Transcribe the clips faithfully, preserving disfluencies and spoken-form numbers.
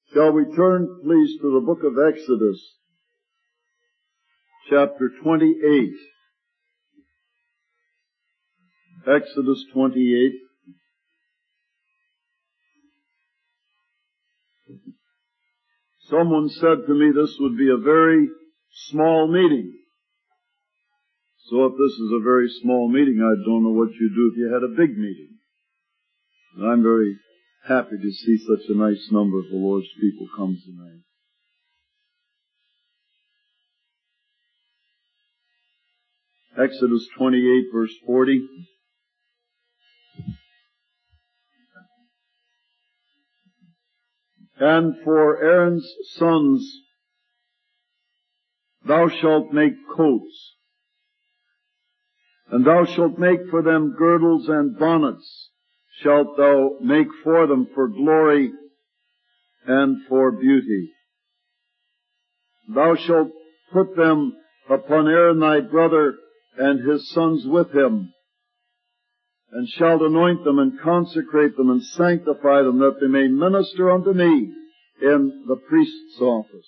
Shall we turn, please, to the book of Exodus, chapter twenty-eight. Exodus twenty-eight. Someone said to me this would be a very small meeting. So if this is a very small meeting, I don't know what you'd do if you had a big meeting. And I'm very happy to see such a nice number of the Lord's people come tonight. Exodus twenty-eight, verse forty. And for Aaron's sons thou shalt make coats, and thou shalt make for them girdles and bonnets, shalt thou make for them for glory and for beauty. Thou shalt put them upon Aaron thy brother and his sons with him, and shalt anoint them and consecrate them and sanctify them, that they may minister unto me in the priest's office.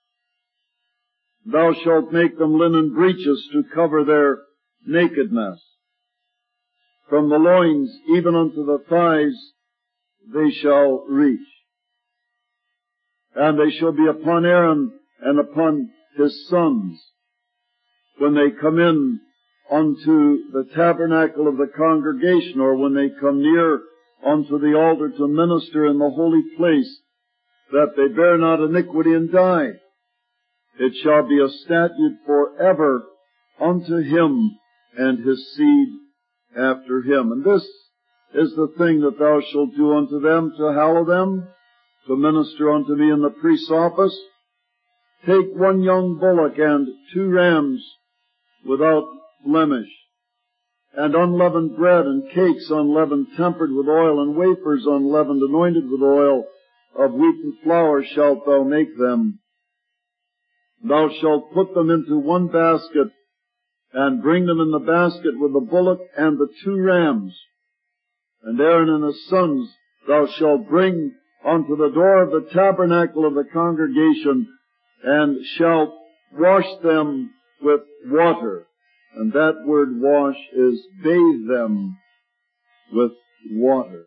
Thou shalt make them linen breeches to cover their nakedness. From the loins even unto the thighs they shall reach. And they shall be upon Aaron and upon his sons when they come in unto the tabernacle of the congregation, or when they come near unto the altar to minister in the holy place, that they bear not iniquity and die. It shall be a statute forever unto him and his seed after him. And this is the thing that thou shalt do unto them, to hallow them, to minister unto me in the priest's office. Take one young bullock and two rams without blemish, and unleavened bread and cakes unleavened, tempered with oil, and wafers unleavened, anointed with oil, of wheaten flour shalt thou make them. Thou shalt put them into one basket, and bring them in the basket with the bullock and the two rams. And Aaron and his sons thou shalt bring unto the door of the tabernacle of the congregation, and shalt wash them with water. And that word wash is bathe them with water.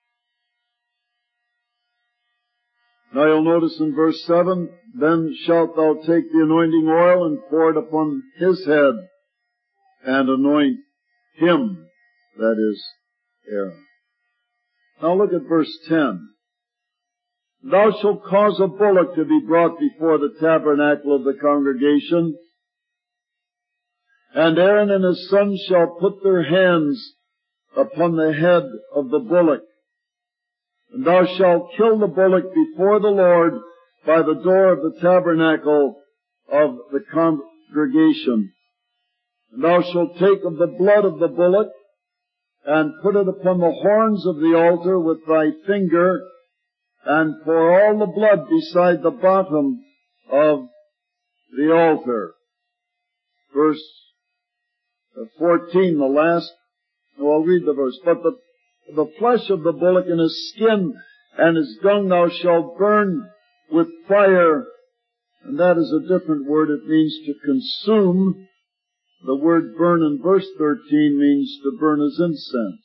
Now you'll notice in verse seven, then shalt thou take the anointing oil and pour it upon his head, and anoint him, that is, Aaron. Now look at verse ten. Thou shalt cause a bullock to be brought before the tabernacle of the congregation, and Aaron and his sons shall put their hands upon the head of the bullock. And thou shalt kill the bullock before the Lord by the door of the tabernacle of the congregation. And thou shalt take of the blood of the bullock, and put it upon the horns of the altar with thy finger, and pour all the blood beside the bottom of the altar. Verse fourteen, the last, no, I'll read the verse. But the, the flesh of the bullock and his skin and his dung thou shalt burn with fire. And that is a different word. It means to consume. The word burn in verse thirteen means to burn as incense.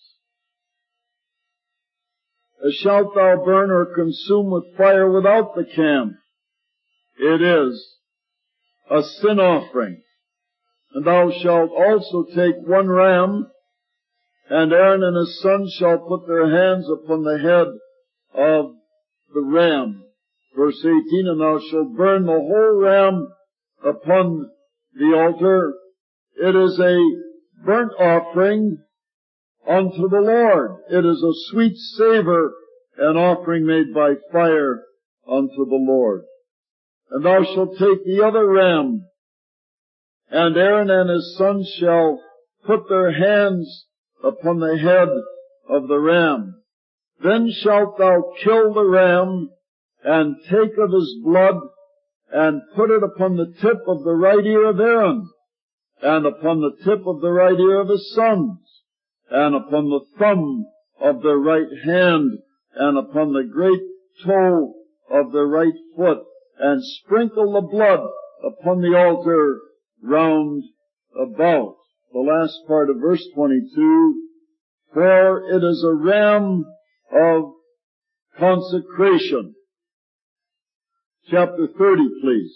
As shalt thou burn or consume with fire without the camp. It is a sin offering. And thou shalt also take one ram, and Aaron and his sons shall put their hands upon the head of the ram. Verse eighteen, and thou shalt burn the whole ram upon the altar. It is a burnt offering unto the Lord. It is a sweet savor, an offering made by fire unto the Lord. And thou shalt take the other ram, and Aaron and his sons shall put their hands upon the head of the ram. Then shalt thou kill the ram, and take of his blood, and put it upon the tip of the right ear of Aaron, and upon the tip of the right ear of his sons, and upon the thumb of their right hand, and upon the great toe of their right foot, and sprinkle the blood upon the altar round about. The last part of verse twenty-two, for it is a ram of consecration. Chapter thirty, please.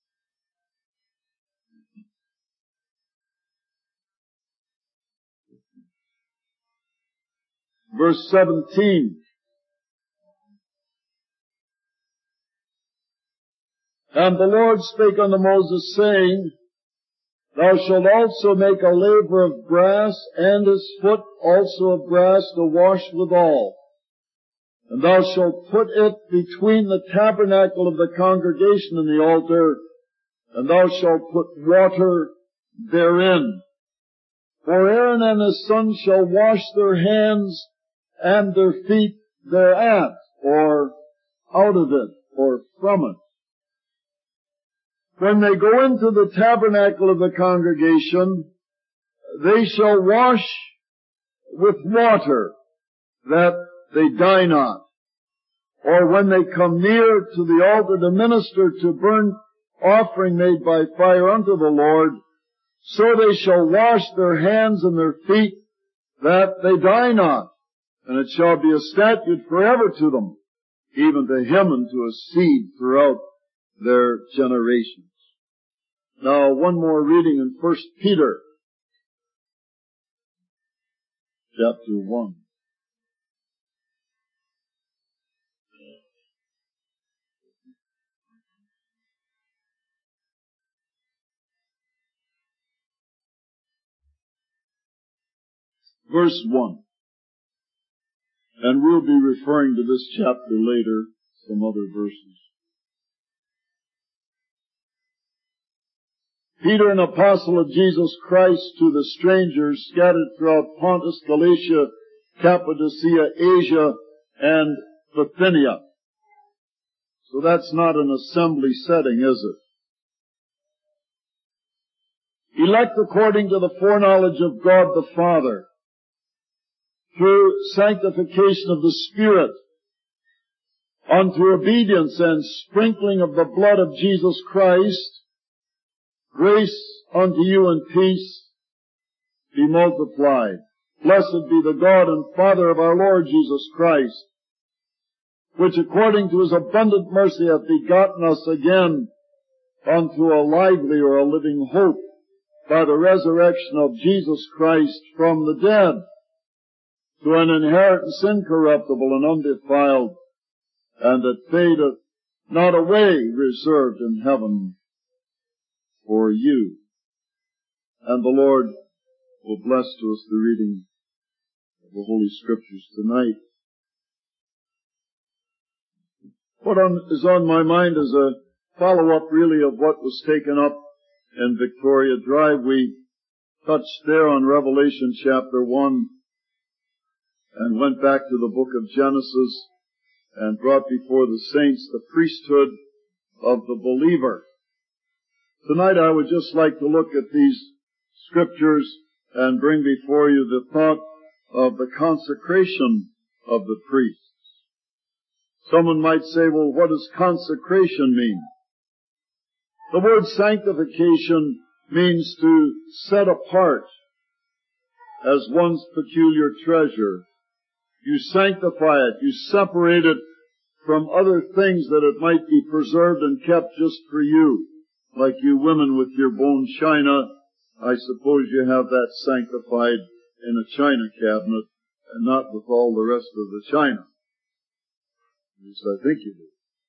Verse seventeen. And the Lord spake unto Moses, saying, Thou shalt also make a laver of brass, and his foot also of brass to wash withal. And thou shalt put it between the tabernacle of the congregation and the altar, and thou shalt put water therein. For Aaron and his sons shall wash their hands and their feet thereat, or out of it, or from it. When they go into the tabernacle of the congregation, they shall wash with water, that they die not. Or when they come near to the altar to minister to burnt offering made by fire unto the Lord, so they shall wash their hands and their feet, that they die not. And it shall be a statute forever to them, even to him and to his seed throughout their generations. Now, one more reading in First Peter, chapter one. Verse one. And we'll be referring to this chapter later, some other verses. Peter, an apostle of Jesus Christ, to the strangers scattered throughout Pontus, Galatia, Cappadocia, Asia, and Bithynia. So that's not an assembly setting, is it? Elect according to the foreknowledge of God the Father, through sanctification of the Spirit, unto obedience and sprinkling of the blood of Jesus Christ, grace unto you and peace be multiplied. Blessed be the God and Father of our Lord Jesus Christ, which according to his abundant mercy hath begotten us again unto a lively or a living hope by the resurrection of Jesus Christ from the dead, to an inheritance incorruptible and undefiled, and that fadeth not away, reserved in heaven for you. And the Lord will bless to us the reading of the Holy Scriptures tonight. What on, is on my mind is a follow-up really of what was taken up in Victoria Drive. We touched there on Revelation chapter one and went back to the book of Genesis and brought before the saints the priesthood of the believer. Tonight I would just like to look at these scriptures and bring before you the thought of the consecration of the priests. Someone might say, well, what does consecration mean? The word sanctification means to set apart as one's peculiar treasure. You sanctify it, you separate it from other things that it might be preserved and kept just for you. Like you women with your bone china, I suppose you have that sanctified in a china cabinet and not with all the rest of the china. At least I think you do.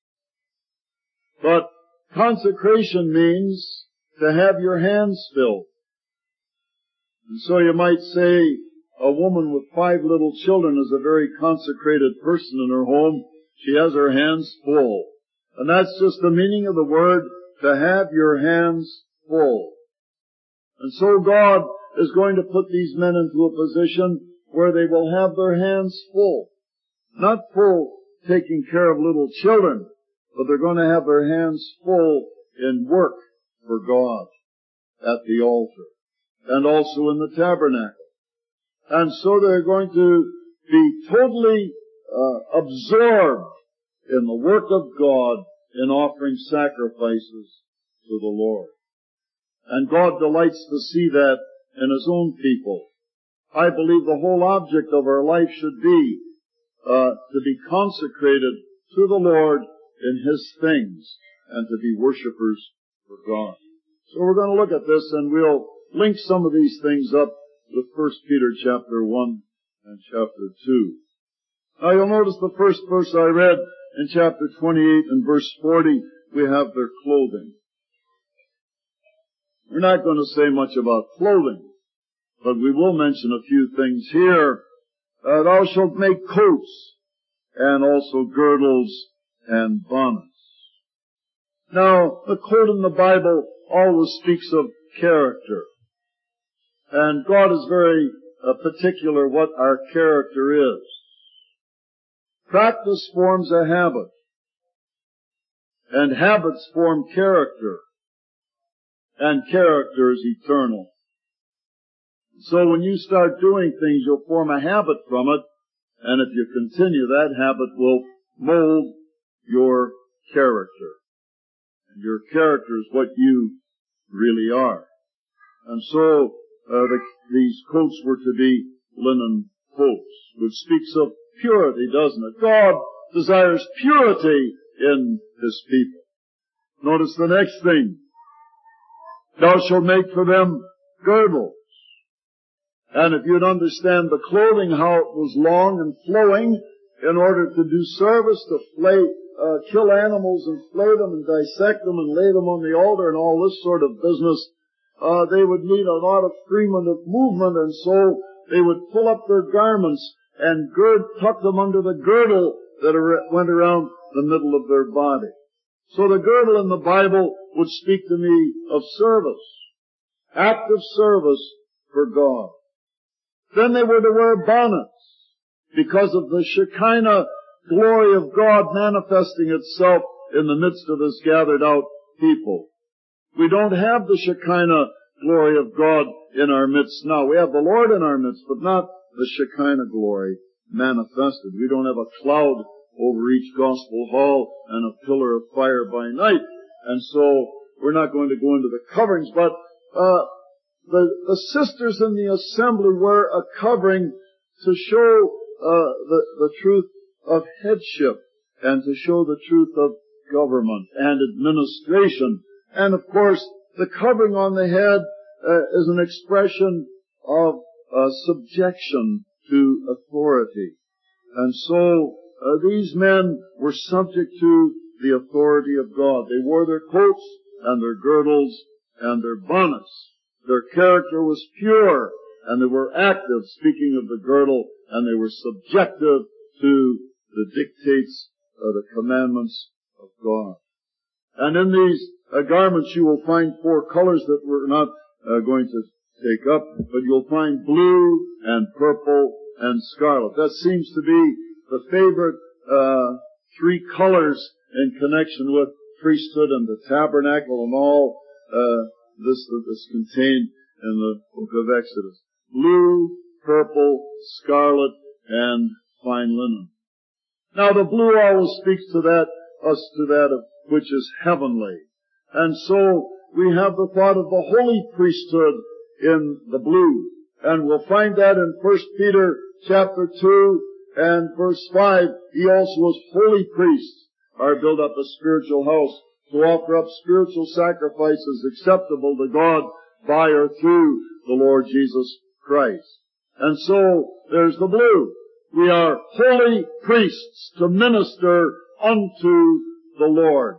But consecration means to have your hands filled. And so you might say a woman with five little children is a very consecrated person in her home. She has her hands full. And that's just the meaning of the word, to have your hands full. And so God is going to put these men into a position where they will have their hands full. Not full taking care of little children, but they're going to have their hands full in work for God at the altar and also in the tabernacle. And so they're going to be totally uh, absorbed in the work of God in offering sacrifices to the Lord. And God delights to see that in His own people. I believe the whole object of our life should be uh, to be consecrated to the Lord in His things and to be worshipers for God. So we're going to look at this, and we'll link some of these things up with First Peter chapter one and chapter two. Now you'll notice the first verse I read in chapter twenty-eight and verse forty, we have their clothing. We're not going to say much about clothing, but we will mention a few things here. Uh, thou shalt make coats, and also girdles and bonnets. Now, the coat in the Bible always speaks of character. And God is very uh, particular what our character is. Practice forms a habit, and habits form character, and character is eternal. So when you start doing things, you'll form a habit from it, and if you continue, that habit will mold your character. And your character is what you really are. And so uh, the, these coats were to be linen coats, which speaks of purity, doesn't it? God desires purity in His people. Notice the next thing. Thou shalt make for them girdles. And if you'd understand the clothing, how it was long and flowing, in order to do service, to flay, uh, kill animals and flay them and dissect them and lay them on the altar and all this sort of business, uh, they would need a lot of freedom of movement, and so they would pull up their garments and gird, tuck them under the girdle that went around the middle of their body. So the girdle in the Bible would speak to me of service, active service for God. Then they were to wear bonnets because of the Shekinah glory of God manifesting itself in the midst of His gathered out people. We don't have the Shekinah glory of God in our midst now. We have the Lord in our midst, but not the Shekinah glory manifested. We don't have a cloud over each gospel hall and a pillar of fire by night. And so we're not going to go into the coverings, but uh The, the sisters in the assembly wear a covering to show uh, the, the truth of headship and to show the truth of government and administration. And of course, the covering on the head uh, is an expression of uh, subjection to authority. And so uh, these men were subject to the authority of God. They wore their coats and their girdles and their bonnets. Their character was pure, and they were active, speaking of the girdle, and they were subjective to the dictates, uh, the commandments of God. And in these uh, garments you will find four colors that we're not uh, going to take up, but you'll find blue and purple and scarlet. That seems to be the favorite uh, three colors in connection with priesthood and the tabernacle and all uh This that is contained in the book of Exodus. Blue, purple, scarlet, and fine linen. Now the blue always speaks to that, us to that of which is heavenly. And so we have the thought of the holy priesthood in the blue. And we'll find that in First Peter chapter two and verse five. He also was holy priests, are built up a spiritual house, to offer up spiritual sacrifices acceptable to God by or through the Lord Jesus Christ. And so, there's the blue. We are holy priests to minister unto the Lord.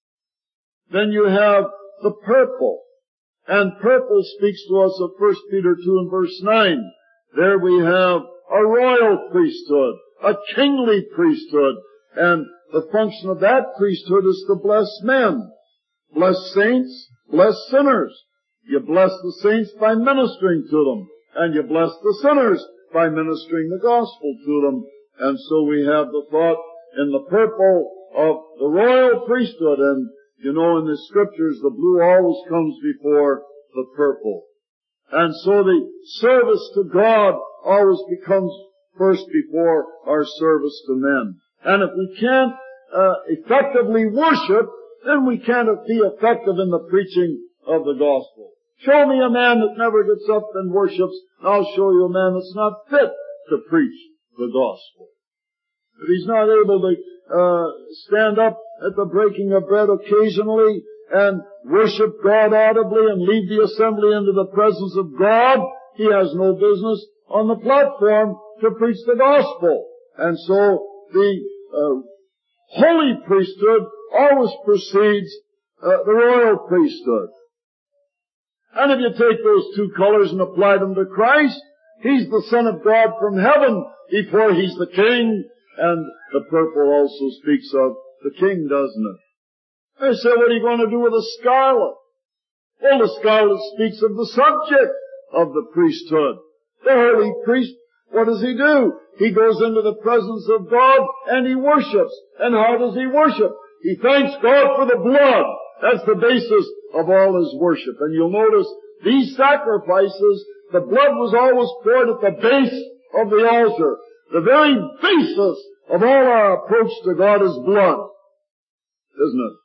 Then you have the purple. And purple speaks to us of First Peter two and verse nine. There we have a royal priesthood, a kingly priesthood, and the function of that priesthood is to bless men, bless saints, bless sinners. You bless the saints by ministering to them, and you bless the sinners by ministering the gospel to them. And so we have the thought in the purple of the royal priesthood, and you know in the scriptures the blue always comes before the purple. And so the service to God always becomes first before our service to men. And if we can't uh, effectively worship, then we can't be effective in the preaching of the gospel. Show me a man that never gets up and worships, and I'll show you a man that's not fit to preach the gospel. If he's not able to uh, stand up at the breaking of bread occasionally and worship God audibly and lead the assembly into the presence of God, he has no business on the platform to preach the gospel. And so the uh, holy priesthood always precedes uh, the royal priesthood. And if you take those two colors and apply them to Christ, He's the Son of God from heaven before He's the King. And the purple also speaks of the King, doesn't it? They say, what are you going to do with the scarlet? Well, the scarlet speaks of the subject of the priesthood. The holy priest, what does he do? He goes into the presence of God and he worships. And how does he worship? He thanks God for the blood. That's the basis of all his worship. And you'll notice these sacrifices, the blood was always poured at the base of the altar. The very basis of all our approach to God is blood. Isn't it?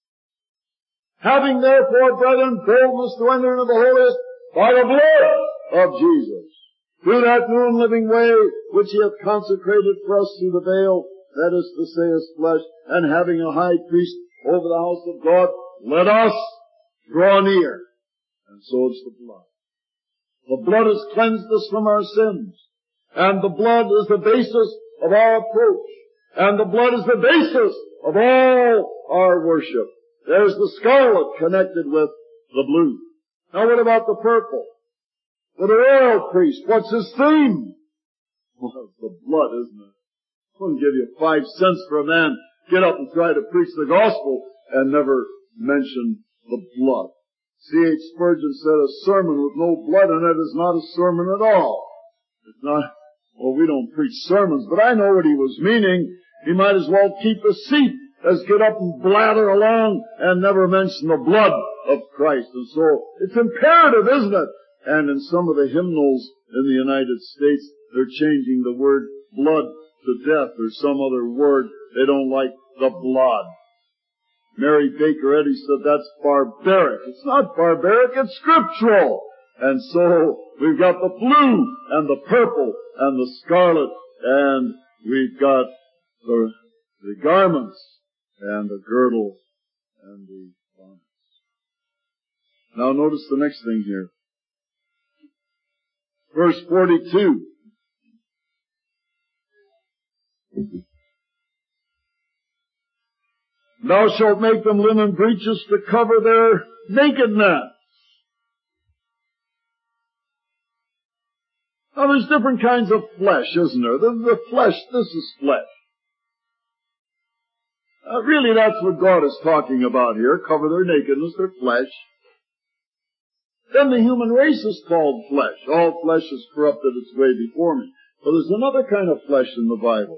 Having therefore, brethren, boldness to enter into the holiest by the blood of Jesus, through that new and living way which He hath consecrated for us through the veil, that is to say, His flesh, and having a high priest over the house of God, let us draw near. And so it's the blood. The blood has cleansed us from our sins. And the blood is the basis of our approach. And the blood is the basis of all our worship. There's the scarlet connected with the blue. Now what about the purple? Well, the royal priest, what's his theme? Well, it's the blood, isn't it? I wouldn't give you five cents for a man get up and try to preach the gospel and never mention the blood. C H Spurgeon said a sermon with no blood in it is not a sermon at all. It's not, well, we don't preach sermons, but I know what he was meaning. He might as well keep a seat as get up and blather along and never mention the blood of Christ. And so, it's imperative, isn't it? And in some of the hymnals in the United States, they're changing the word blood to death or some other word. They don't like the blood. Mary Baker Eddy said that's barbaric. It's not barbaric, it's scriptural. And so, we've got the blue and the purple and the scarlet, and we've got the, the garments and the girdle and the garments. Now notice the next thing here. Verse forty-two. Thou shalt make them linen breeches to cover their nakedness. Now there's different kinds of flesh, isn't there? The, the flesh, this is flesh. Uh, really that's what God is talking about here. Cover their nakedness, their flesh. Then the human race is called flesh. All flesh is corrupted its way before me. But there's another kind of flesh in the Bible.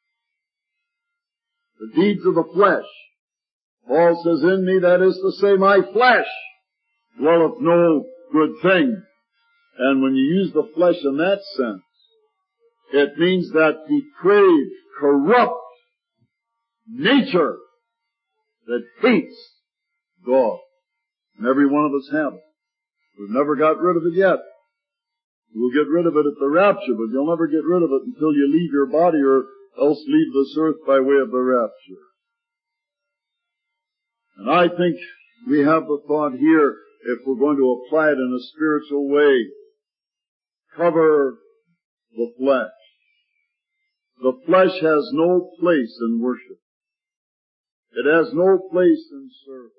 The deeds of the flesh. Paul says, in me, that is to say, my flesh dwelleth no good thing. And when you use the flesh in that sense, it means that depraved, corrupt nature that hates God. And every one of us have it. We've never got rid of it yet. We'll get rid of it at the rapture, but you'll never get rid of it until you leave your body or else leave this earth by way of the rapture. And I think we have the thought here, if we're going to apply it in a spiritual way, cover the flesh. The flesh has no place in worship. It has no place in service.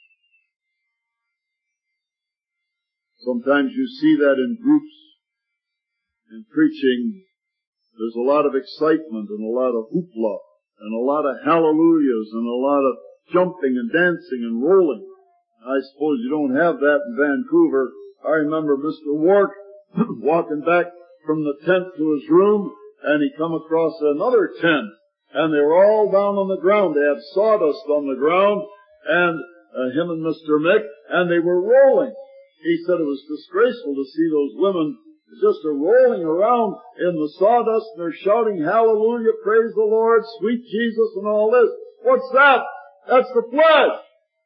Sometimes you see that in groups, in preaching, there's a lot of excitement and a lot of hoopla and a lot of hallelujahs and a lot of jumping and dancing and rolling. I suppose you don't have that in Vancouver. I remember Mister Wark walking back from the tent to his room, and he come across another tent, and they were all down on the ground. They had sawdust on the ground, and uh, him and Mister Mick, and they were rolling. He said it was disgraceful to see those women just a rolling around in the sawdust, and they're shouting, hallelujah, praise the Lord, sweet Jesus, and all this. What's that? That's the flesh.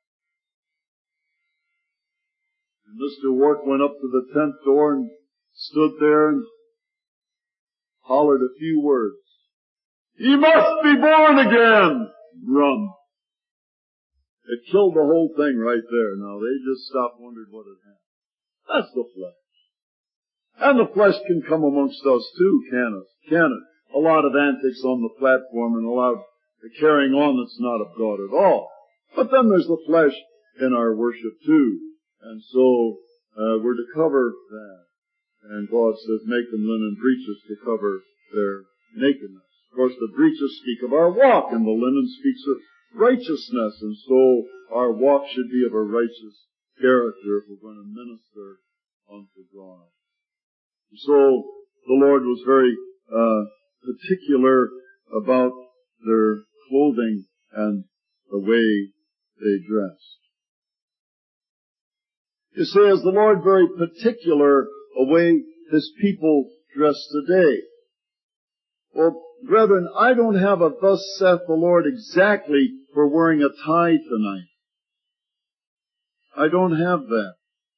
And Mister Wark went up to the tent door and stood there and hollered a few words. "Ye must be born again!" Run. It killed the whole thing right there. Now they just stopped wondering what had happened. That's the flesh. And the flesh can come amongst us too, can it? Can it? A lot of antics on the platform and a lot of carrying on that's not of God at all. But then there's the flesh in our worship too. And so, uh, we're to cover that. And God says, make them linen breeches to cover their nakedness. Of course, the breeches speak of our walk, and the linen speaks of righteousness. And so, our walk should be of a righteous character if we're going to minister unto God. So, the Lord was very, uh, particular about their clothing and the way they dressed. You see, is the Lord very particular a way His people dress today? Well, brethren, I don't have a thus saith the Lord exactly for wearing a tie tonight. I don't have that.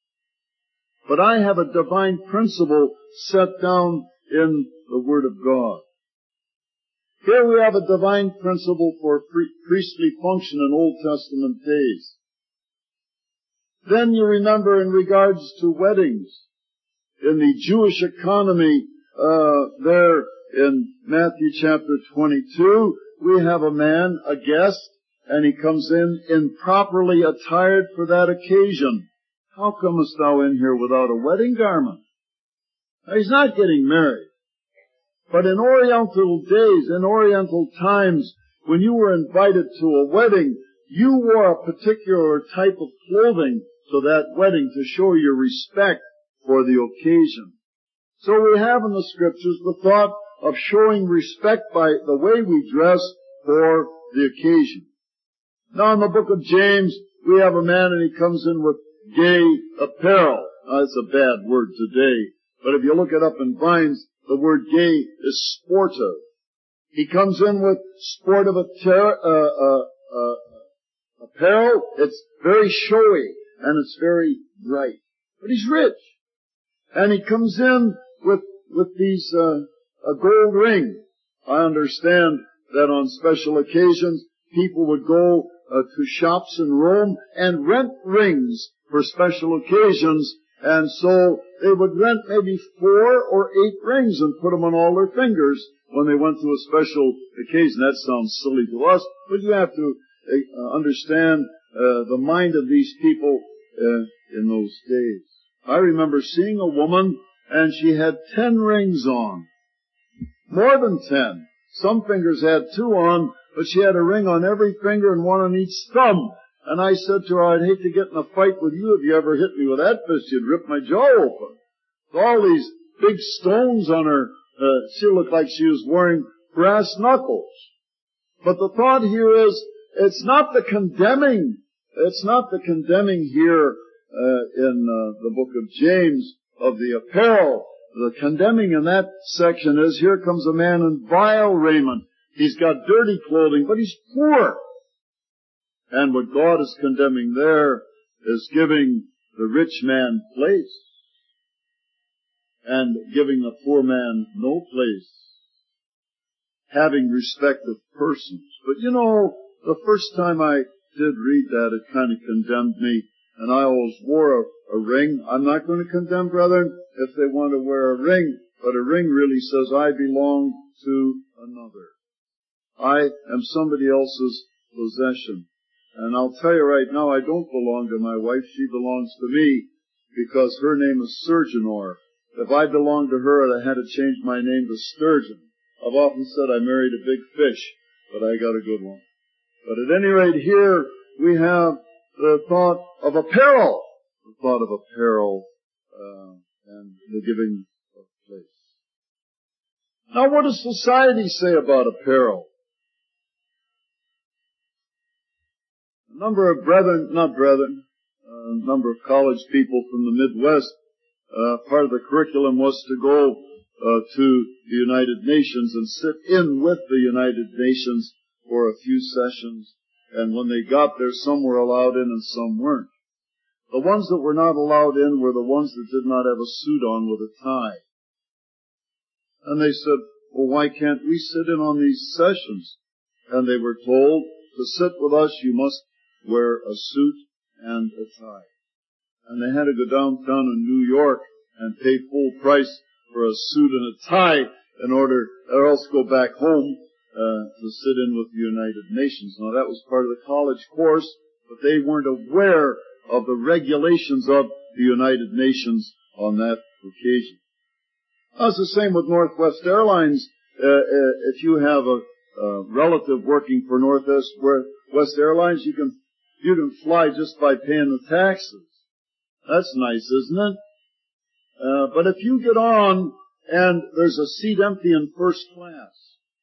But I have a divine principle set down in the Word of God. Here we have a divine principle for priestly function in Old Testament days. Then you remember in regards to weddings, in the Jewish economy, uh, there in Matthew chapter twenty-two, we have a man, a guest, and he comes in improperly attired for that occasion. How comest thou in here without a wedding garment? Now, he's not getting married. But in Oriental days, in Oriental times, when you were invited to a wedding, you wore a particular type of clothing to that wedding to show your respect for the occasion. So we have in the Scriptures the thought of showing respect by the way we dress for the occasion. Now in the book of James, we have a man and he comes in with gay apparel. Now, that's a bad word today, but if you look it up in Vines, the word gay is sportive. He comes in with sportive attire, uh, uh, uh, apparel. It's very showy and it's very bright. But he's rich. And he comes in with, with these, uh, a gold ring. I understand that on special occasions, people would go uh, to shops in Rome and rent rings for special occasions. And so they would rent maybe four or eight rings and put them on all their fingers when they went to a special occasion. That sounds silly to us, but you have to uh, understand uh, the mind of these people uh, in those days. I remember seeing a woman, and she had ten rings on. More than ten. Some fingers had two on, but she had a ring on every finger and one on each thumb. And I said to her, I'd hate to get in a fight with you if you ever hit me with that fist. You'd rip my jaw open. With all these big stones on her, uh, she looked like she was wearing brass knuckles. But the thought here is, it's not the condemning, it's not the condemning here uh, in uh, the book of James of the apparel. The condemning in that section is, here comes a man in vile raiment. He's got dirty clothing, but he's poor. And what God is condemning there is giving the rich man place and giving the poor man no place. Having respect of persons. But you know, the first time I did read that, it kind of condemned me. And I always wore a, a ring. I'm not going to condemn brethren if they want to wear a ring. But a ring really says, I belong to another. I am somebody else's possession. And I'll tell you right now, I don't belong to my wife. She belongs to me because her name is Surgeonor. If I belonged to her, I'd have had to change my name to Sturgeon. I've often said I married a big fish, but I got a good one. But at any rate, here we have the thought of apparel. The thought of apparel uh, and the giving of place. Now, what does society say about apparel? A number of brethren, not brethren, a number of college people from the Midwest, uh, part of the curriculum was to go uh, to the United Nations and sit in with the United Nations for a few sessions, and when they got there, some were allowed in and some weren't. The ones that were not allowed in were the ones that did not have a suit on with a tie. And they said, well, why can't we sit in on these sessions? And they were told, to sit with us, you must wear a suit and a tie. And they had to go downtown in New York and pay full price for a suit and a tie in order, or else go back home uh, to sit in with the United Nations. Now, that was part of the college course, but they weren't aware of the regulations of the United Nations on that occasion. That's the same with Northwest Airlines. Uh, uh, if you have a, a relative working for Northwest Airlines, you can you can fly just by paying the taxes. That's nice, isn't it? Uh, but if you get on and there's a seat empty in first class,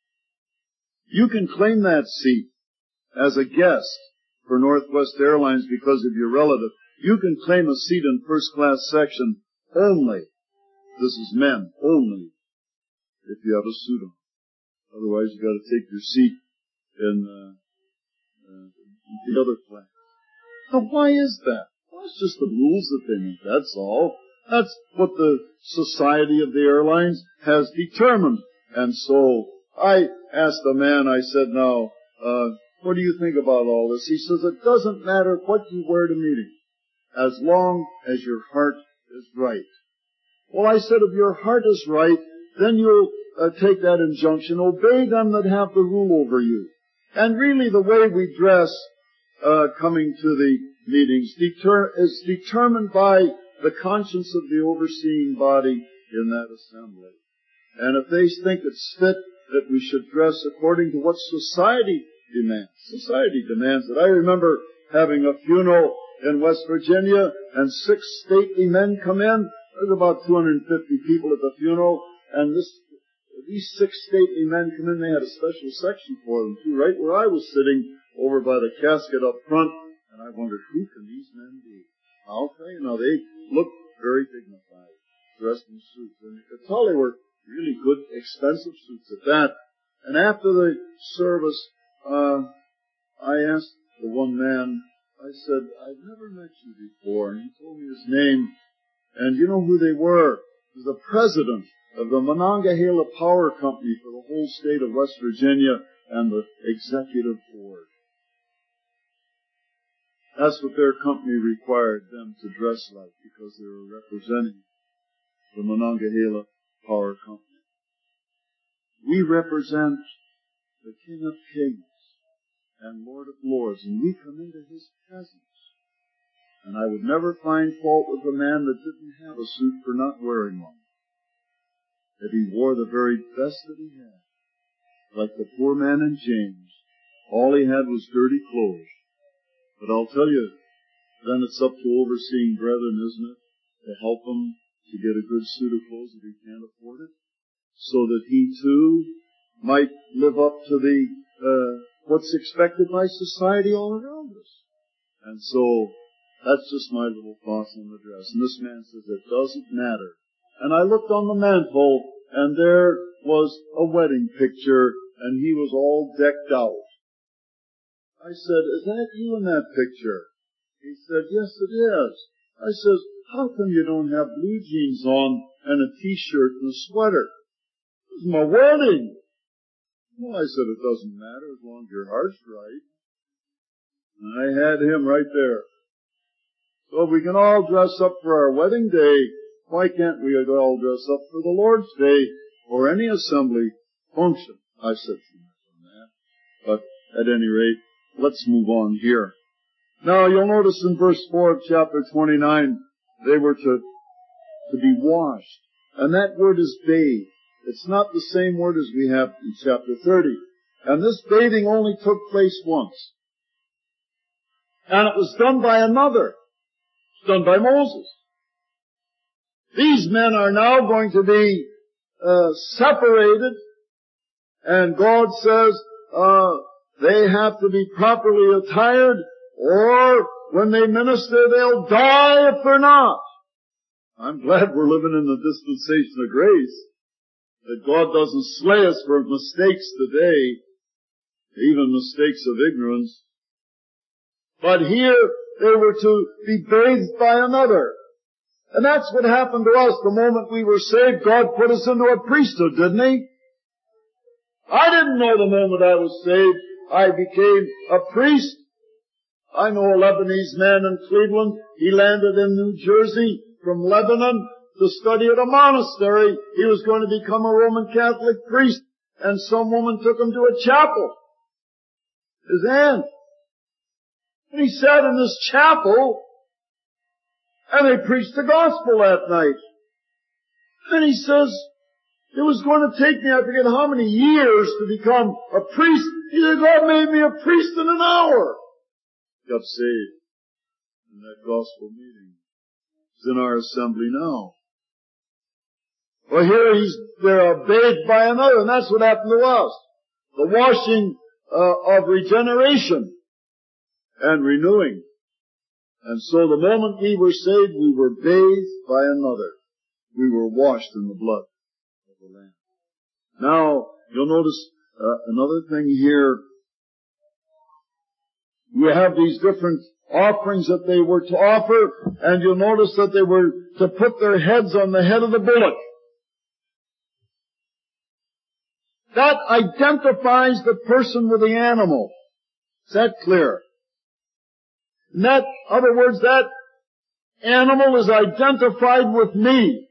you can claim that seat as a guest for Northwest Airlines because of your relative. You can claim a seat in first class section only. This is men only if you have a suit on. Otherwise, you've got to take your seat in, uh, uh, the other class. Now, why is that? Well, it's just the rules that they make, that's all. That's what the Society of the Airlines has determined. And so, I asked the man, I said, now, uh, what do you think about all this? He says, it doesn't matter what you wear to meeting, as long as your heart is right. Well, I said, if your heart is right, then you'll uh, take that injunction, obey them that have the rule over you. And really the way we dress uh, coming to the meetings deter- is determined by the conscience of the overseeing body in that assembly. And if they think it's fit that we should dress according to what society demands, society demands it. I remember having a funeral in West Virginia, and six stately men come in. There's about two hundred fifty people at the funeral, and this, these six stately men come in. They had a special section for them, too, right where I was sitting, over by the casket up front, and I wondered, who can these men be? I'll tell you now, they looked very dignified, dressed in suits, and you could tell they were really good, expensive suits at that. And after the service, uh, I asked the one man, I said, I've never met you before, and he told me his name. And you know who they were? It was the president of the Monongahela Power Company for the whole state of West Virginia and the executive board. That's what their company required them to dress like because they were representing the Monongahela Power Company. We represent the King of Kings and Lord of Lords, and we come into His presence. And I would never find fault with a man that didn't have a suit for not wearing one. That he wore the very best that he had. Like the poor man in James. All he had was dirty clothes. But I'll tell you, then it's up to overseeing brethren, isn't it? To help him to get a good suit of clothes if he can't afford it. So that he too might live up to the, uh, what's expected by society all around us. And so, that's just my little thoughts on the dress. And this man says, it doesn't matter. And I looked on the mantle, and there was a wedding picture, and he was all decked out. I said, is that you in that picture? He said, yes, it is. I says, how come you don't have blue jeans on and a t-shirt and a sweater? This is my wedding. Well, I said, it doesn't matter as long as your heart's right. And I had him right there. So if we can all dress up for our wedding day, why can't we all dress up for the Lord's Day or any assembly function? I said too much on that. But at any rate, let's move on here. Now you'll notice in verse four of chapter twenty-nine, they were to, to be washed. And that word is bathe. It's not the same word as we have in chapter thirty. And this bathing only took place once. And it was done by another. Done by Moses. These men are now going to be uh, separated, and God says uh, they have to be properly attired, or when they minister, they'll die if they're not. I'm glad we're living in the dispensation of grace, that God doesn't slay us for mistakes today. even mistakes of ignorance. But here they were to be bathed by another. And that's what happened to us the moment we were saved. God put us into a priesthood, didn't He? I didn't know the moment I was saved I became a priest. I know a Lebanese man in Cleveland. He landed in New Jersey from Lebanon to study at a monastery. He was going to become a Roman Catholic priest. And some woman took him to a chapel. His aunt. And he sat in this chapel, and they preached the gospel that night. And he says, it was going to take me, I forget how many years to become a priest. He said, God made me a priest in an hour. Got saved in that gospel meeting. It's in our assembly now. Well, here he's, they're bathed by another, and that's what happened to us. The washing uh, of regeneration and renewing. And so the moment we were saved, we were bathed by another. We were washed in the blood of the Lamb. Now, you'll notice uh, another thing here. We have these different offerings that they were to offer, and you'll notice that they were to put their heads on the head of the bullock. That identifies the person with the animal. Is that clear? In that, other words, that animal is identified with me.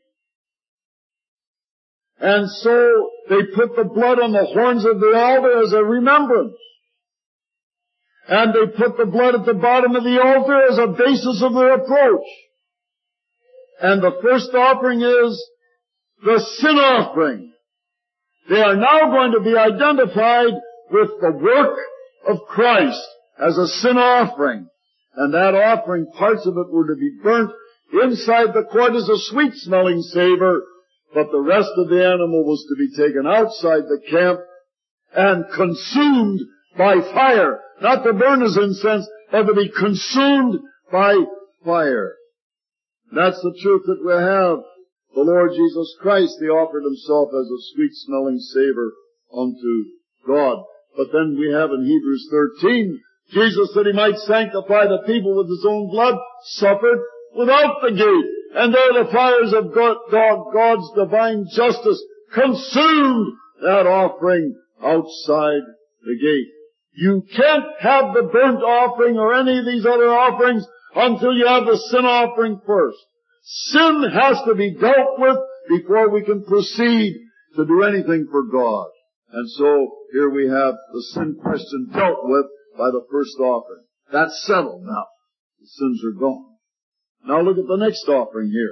And so they put the blood on the horns of the altar as a remembrance. And they put the blood at the bottom of the altar as a basis of their approach. And the first offering is the sin offering. They are now going to be identified with the work of Christ as a sin offering. And that offering, parts of it were to be burnt inside the court as a sweet-smelling savor, but the rest of the animal was to be taken outside the camp and consumed by fire. Not to burn as incense, but to be consumed by fire. That's the truth that we have. The Lord Jesus Christ, He offered Himself as a sweet-smelling savor unto God. But then we have in Hebrews thirteen, Jesus, that He might sanctify the people with His own blood, suffered without the gate. And there the fires of God, God, God's divine justice consumed that offering outside the gate. You can't have the burnt offering or any of these other offerings until you have the sin offering first. Sin has to be dealt with before we can proceed to do anything for God. And so here we have the sin question dealt with by the first offering. That's settled now. The sins are gone. Now look at the next offering here.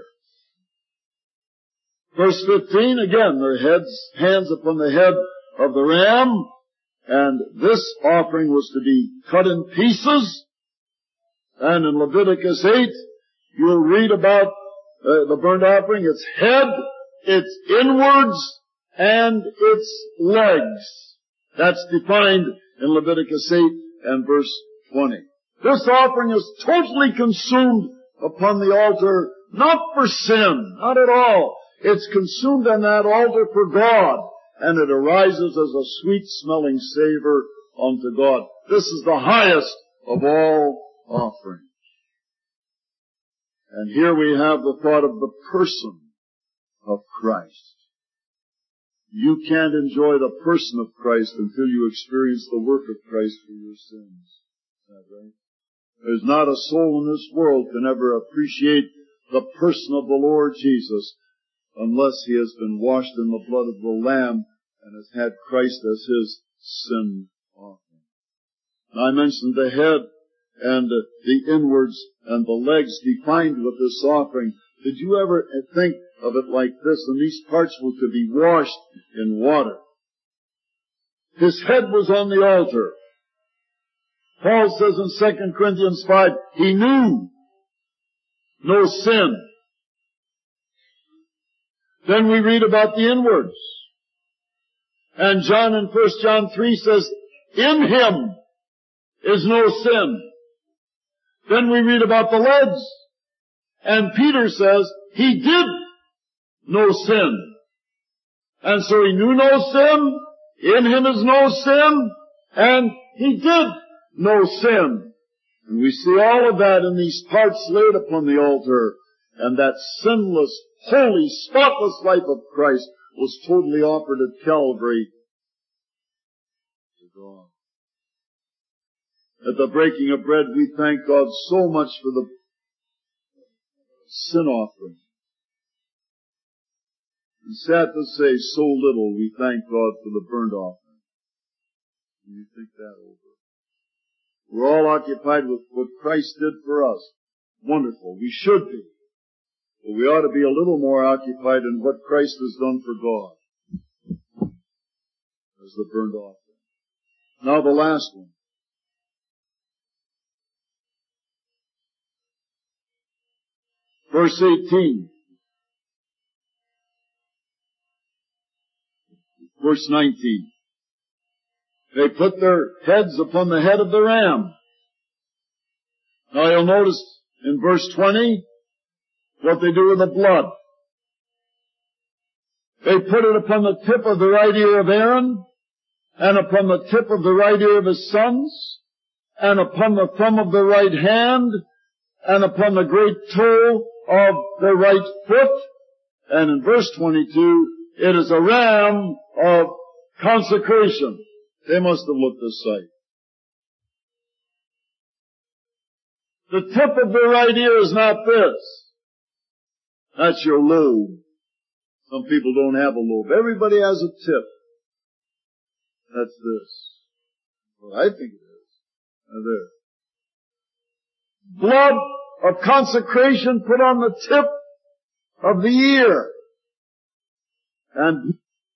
Verse fifteen, again, their heads, hands upon the head of the ram, and this offering was to be cut in pieces. And in Leviticus eight, you'll read about uh, the burnt offering, its head, its inwards, and its legs. That's defined in Leviticus eight and verse twenty. This offering is totally consumed upon the altar, not for sin, not at all. It's consumed on that altar for God, and it arises as a sweet-smelling savor unto God. This is the highest of all offerings. And here we have the thought of the person of Christ. You can't enjoy the person of Christ until you experience the work of Christ for your sins. Is that right? There's not a soul in this world can ever appreciate the person of the Lord Jesus unless he has been washed in the blood of the Lamb and has had Christ as his sin offering. Now I mentioned the head and uh, the inwards and the legs defined with this offering. Did you ever think of it like this? And these parts were to be washed in water. His head was on the altar. Paul says in Second Corinthians five, he knew no sin. Then we read about the inwards. And John in First John three says, in him is no sin. Then we read about the legs. And Peter says, he did no sin. And so he knew no sin, in him is no sin, And he did no sin. And we see all of that in these parts laid upon the altar. And that sinless, holy, spotless life of Christ was totally offered at Calvary to God. At the breaking of bread, we thank God so much for the sin offering. And sad to say, so little we thank God for the burnt offering. When you think that over. We're all occupied with what Christ did for us. Wonderful. We should be. But we ought to be a little more occupied in what Christ has done for God. As the burnt offering. Now the last one. Verse eighteen. Verse nineteen. They put their heads upon the head of the ram. Now you'll notice in verse twenty what they do with the blood. They put it upon the tip of the right ear of Aaron, and upon the tip of the right ear of his sons, and upon the thumb of the right hand, and upon the great toe of the right foot. And in verse twenty-two, it is a ram of consecration. They must have looked this sight. The tip of the right ear is not this. That's your lobe. Some people don't have a lobe. Everybody has a tip. That's this. Well, I think it is. Now there. Blood of consecration put on the tip of the ear. And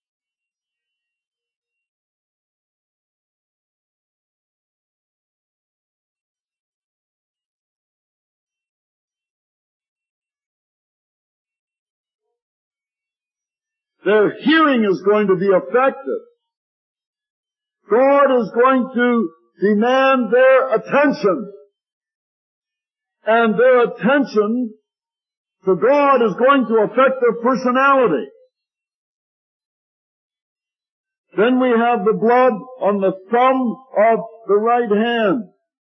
their hearing is going to be affected. God is going to demand their attention. And their attention to God is going to affect their personality. Then we have the blood on the thumb of the right hand.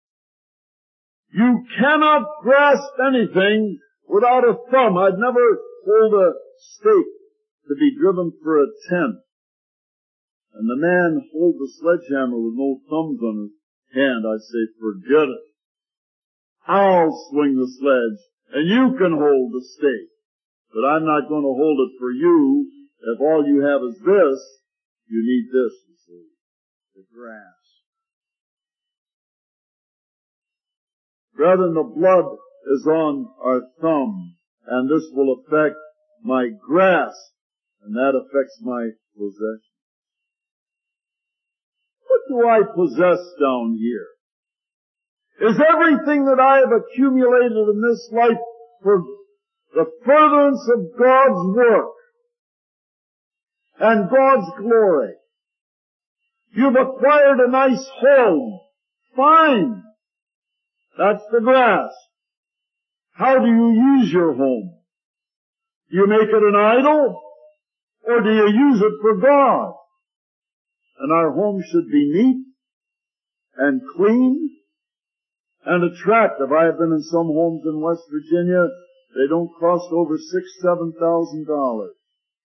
You cannot grasp anything without a thumb. I'd never hold a stake to be driven for a tent. And the man holds a sledgehammer with no thumbs on his hand. I say, forget it. I'll swing the sledge, and you can hold the stake. But I'm not going to hold it for you. If all you have is this, you need this, you see, the grass. Brethren, the blood is on our thumb, and this will affect my grasp, and that affects my possession. What do I possess down here? Is everything that I have accumulated in this life for the furtherance of God's work and God's glory? You've acquired a nice home. Fine. That's the grass. How do you use your home? Do you make it an idol? Or do you use it for God? And our home should be neat and clean and attractive. I have been in some homes in West Virginia. They don't cost over six, seven thousand dollars.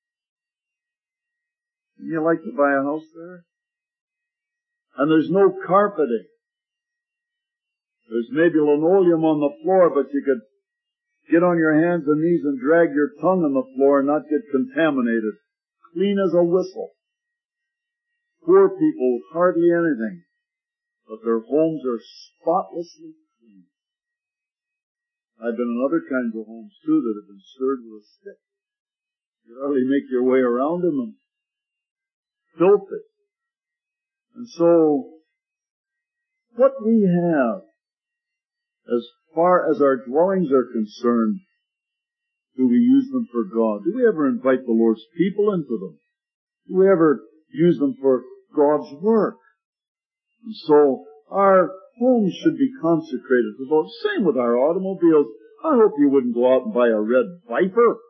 Wouldn't you like to buy a house there? And there's no carpeting. There's maybe linoleum on the floor, but you could get on your hands and knees and drag your tongue on the floor and not get contaminated. Clean as a whistle. Poor people with hardly anything, but their homes are spotlessly clean. I've been in other kinds of homes too that have been stirred with a stick. You hardly make your way around in them. Filthy. And so, what we have, as far as our dwellings are concerned, do we use them for God? Do we ever invite the Lord's people into them? Do we ever use them for God's work? And so, our homes should be consecrated to God. Same with our automobiles. I hope you wouldn't go out and buy a red Viper.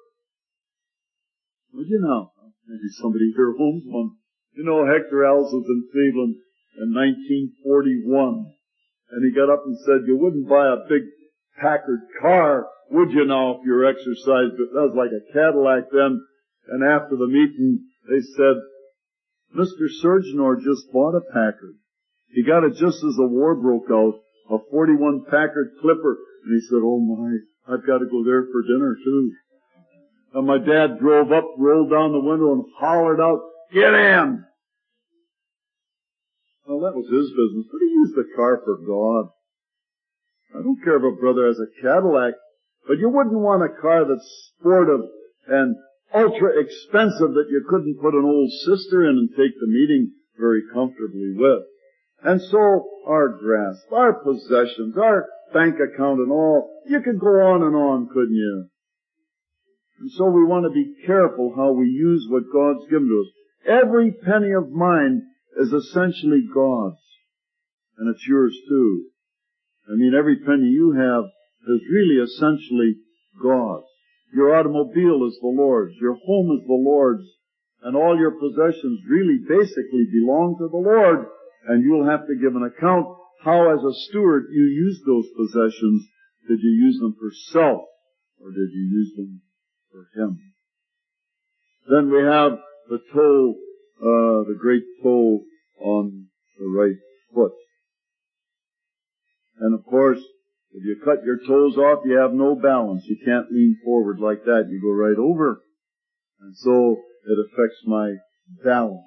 Would you now? Maybe somebody here owns one. You know, Hector Alves was in Cleveland. in nineteen forty-one. And he got up and said, you wouldn't buy a big Packard car, would you now, if you're exercised? But that was like a Cadillac then. And after the meeting, they said, Mister Surgeonor just bought a Packard. He got it just as the war broke out, a forty-one Packard Clipper. And he said, oh my, I've got to go there for dinner too. And my dad drove up, rolled down the window and hollered out, get in! Well, that was his business, but he used the car for God. I don't care if a brother has a Cadillac, but you wouldn't want a car that's sportive and ultra expensive that you couldn't put an old sister in and take the meeting very comfortably with. And so, our grasp, our possessions, our bank account and all, you could go on and on, couldn't you? And so we want to be careful how we use what God's given to us. Every penny of mine is essentially God's. And it's yours too. I mean, every penny you have is really essentially God's. Your automobile is the Lord's. Your home is the Lord's. And all your possessions really basically belong to the Lord. And you'll have to give an account how, as a steward, you used those possessions. Did you use them for self, or did you use them for Him? Then we have the toe, uh, the great toe on the right foot. And of course, if you cut your toes off, you have no balance. You can't lean forward like that. You go right over. And so it affects my balance.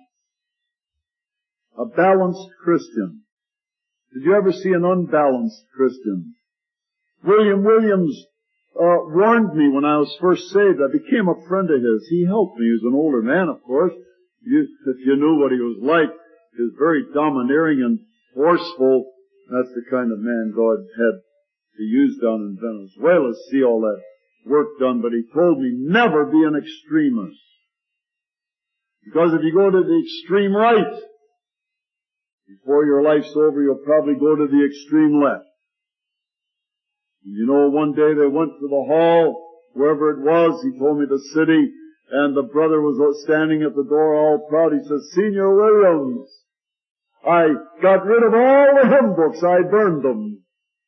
A balanced Christian. Did you ever see an unbalanced Christian? William Williams uh, warned me when I was first saved. I became a friend of his. He helped me. He was an older man, of course. You, if you knew what he was like, he was very domineering and forceful. That's the kind of man God had to use down in Venezuela to see all that work done. But he told me, never be an extremist. Because if you go to the extreme right, before your life's over, you'll probably go to the extreme left. You know, one day they went to the hall, wherever it was, he told me the city, and the brother was standing at the door all proud. He said, Senior Williams, I got rid of all the hymn books. I burned them.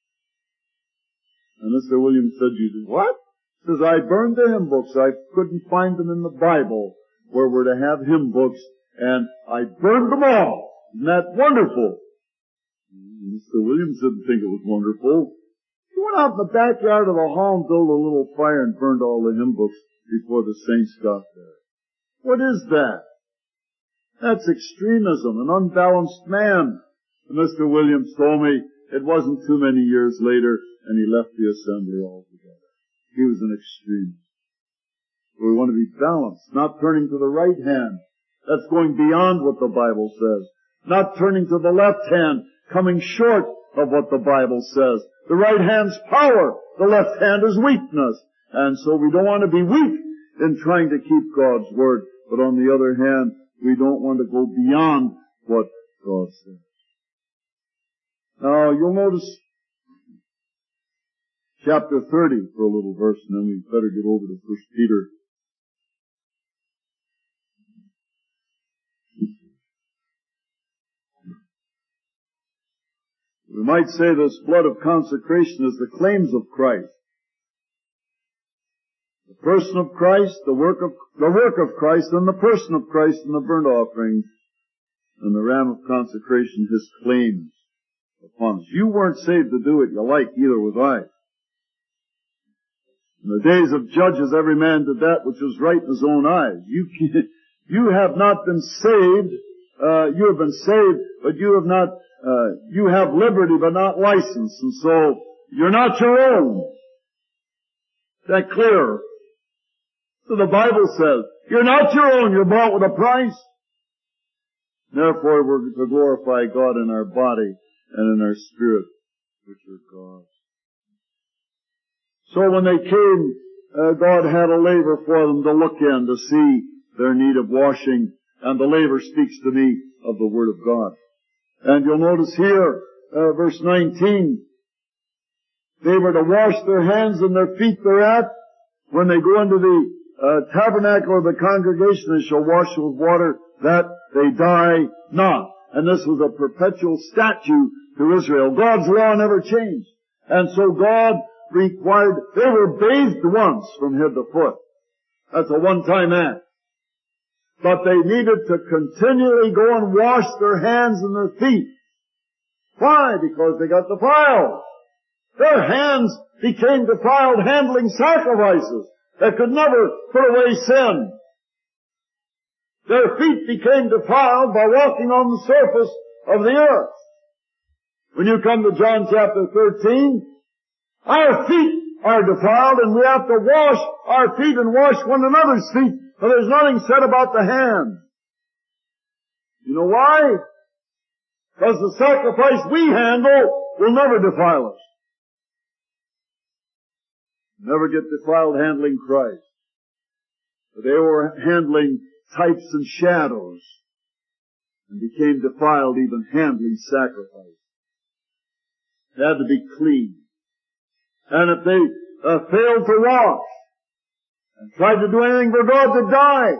And Mister Williams said, you did what? He says, I burned the hymn books. I couldn't find them in the Bible where we're to have hymn books, and I burned them all. Isn't that wonderful? Mister Williams didn't think it was wonderful. He went out in the backyard of the hall and built a little fire and burned all the hymn books before the saints got there. What is that? That's extremism, an unbalanced man. And Mister Williams told me it wasn't too many years later, and he left the assembly altogether. He was an extremist. So we want to be balanced, not turning to the right hand. That's going beyond what the Bible says. Not turning to the left hand, coming short of what the Bible says. The right hand's power, the left hand is weakness. And so we don't want to be weak in trying to keep God's word. But on the other hand, we don't want to go beyond what God says. Now, you'll notice chapter thirty for a little verse, and then we better get over to First Peter. We might say this blood of consecration is the claims of Christ. The person of Christ, the work of, the work of Christ, and the person of Christ in the burnt offering, and the ram of consecration, His claims upon us. You weren't saved to do it you like, neither was I. In the days of Judges, every man did that which was right in his own eyes. You, you have not been saved, uh, you have been saved, but you have not Uh, you have liberty but not license, and so you're not your own. Is that clear? So the Bible says, you're not your own, you're bought with a price. Therefore we're to glorify God in our body and in our spirit, which are God's. So when they came, uh, God had a laver for them to look in, to see their need of washing, and the laver speaks to me of the Word of God. And you'll notice here, uh, verse nineteen, they were to wash their hands and their feet thereat. When they go into the uh, tabernacle of the congregation, they shall wash with water that they die not. And this was a perpetual statute to Israel. God's law never changed. And so God required, they were bathed once from head to foot. That's a one-time act. But they needed to continually go and wash their hands and their feet. Why? Because they got defiled. Their hands became defiled handling sacrifices that could never put away sin. Their feet became defiled by walking on the surface of the earth. When you come to John chapter thirteen, our feet are defiled and we have to wash our feet and wash one another's feet, but there's nothing said about the hands. You know why? Because the sacrifice we handle will never defile us. Never get defiled handling Christ. But they were handling types and shadows and became defiled even handling sacrifice. They had to be clean. And if they uh, failed to wash and tried to do anything for God, to die.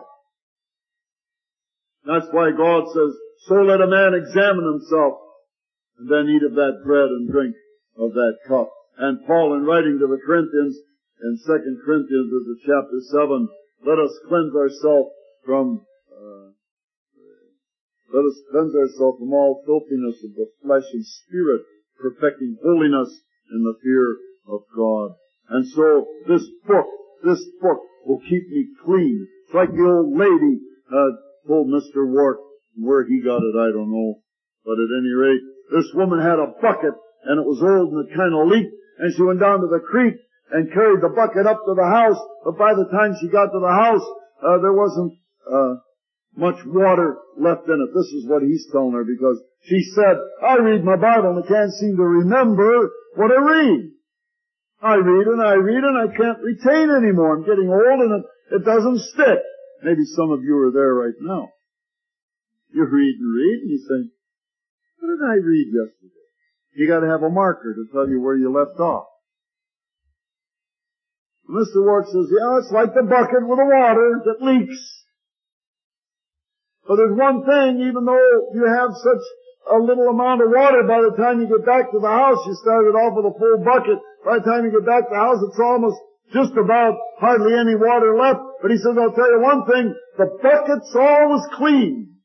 That's why God says, so let a man examine himself and then eat of that bread and drink of that cup. And Paul, in writing to the Corinthians, in Second Corinthians, this is chapter seven, let us cleanse ourselves from, uh, let us cleanse ourselves from all filthiness of the flesh and spirit, perfecting holiness in the fear of God. And so, this book, this book will keep me clean. It's like the old lady, uh, told Mister Ward, where he got it, I don't know. But at any rate, this woman had a bucket, and it was old and it kind of leaked, and she went down to the creek and carried the bucket up to the house, but by the time she got to the house, uh, there wasn't, uh, much water left in it. This is what he's telling her, because she said, I read my Bible and I can't seem to remember what I read. I read and I read and I can't retain anymore. I'm getting old and it, it doesn't stick. Maybe some of you are there right now. You read and read and you think, what did I read yesterday? You gotta have a marker to tell you where you left off. Mister Ward says, yeah, it's like the bucket with the water that leaks. But there's one thing, even though you have such a little amount of water, by the time you get back to the house, you started off with a full bucket. By the time you get back to the house, it's almost just about hardly any water left. But he says, I'll tell you one thing, the bucket's always clean.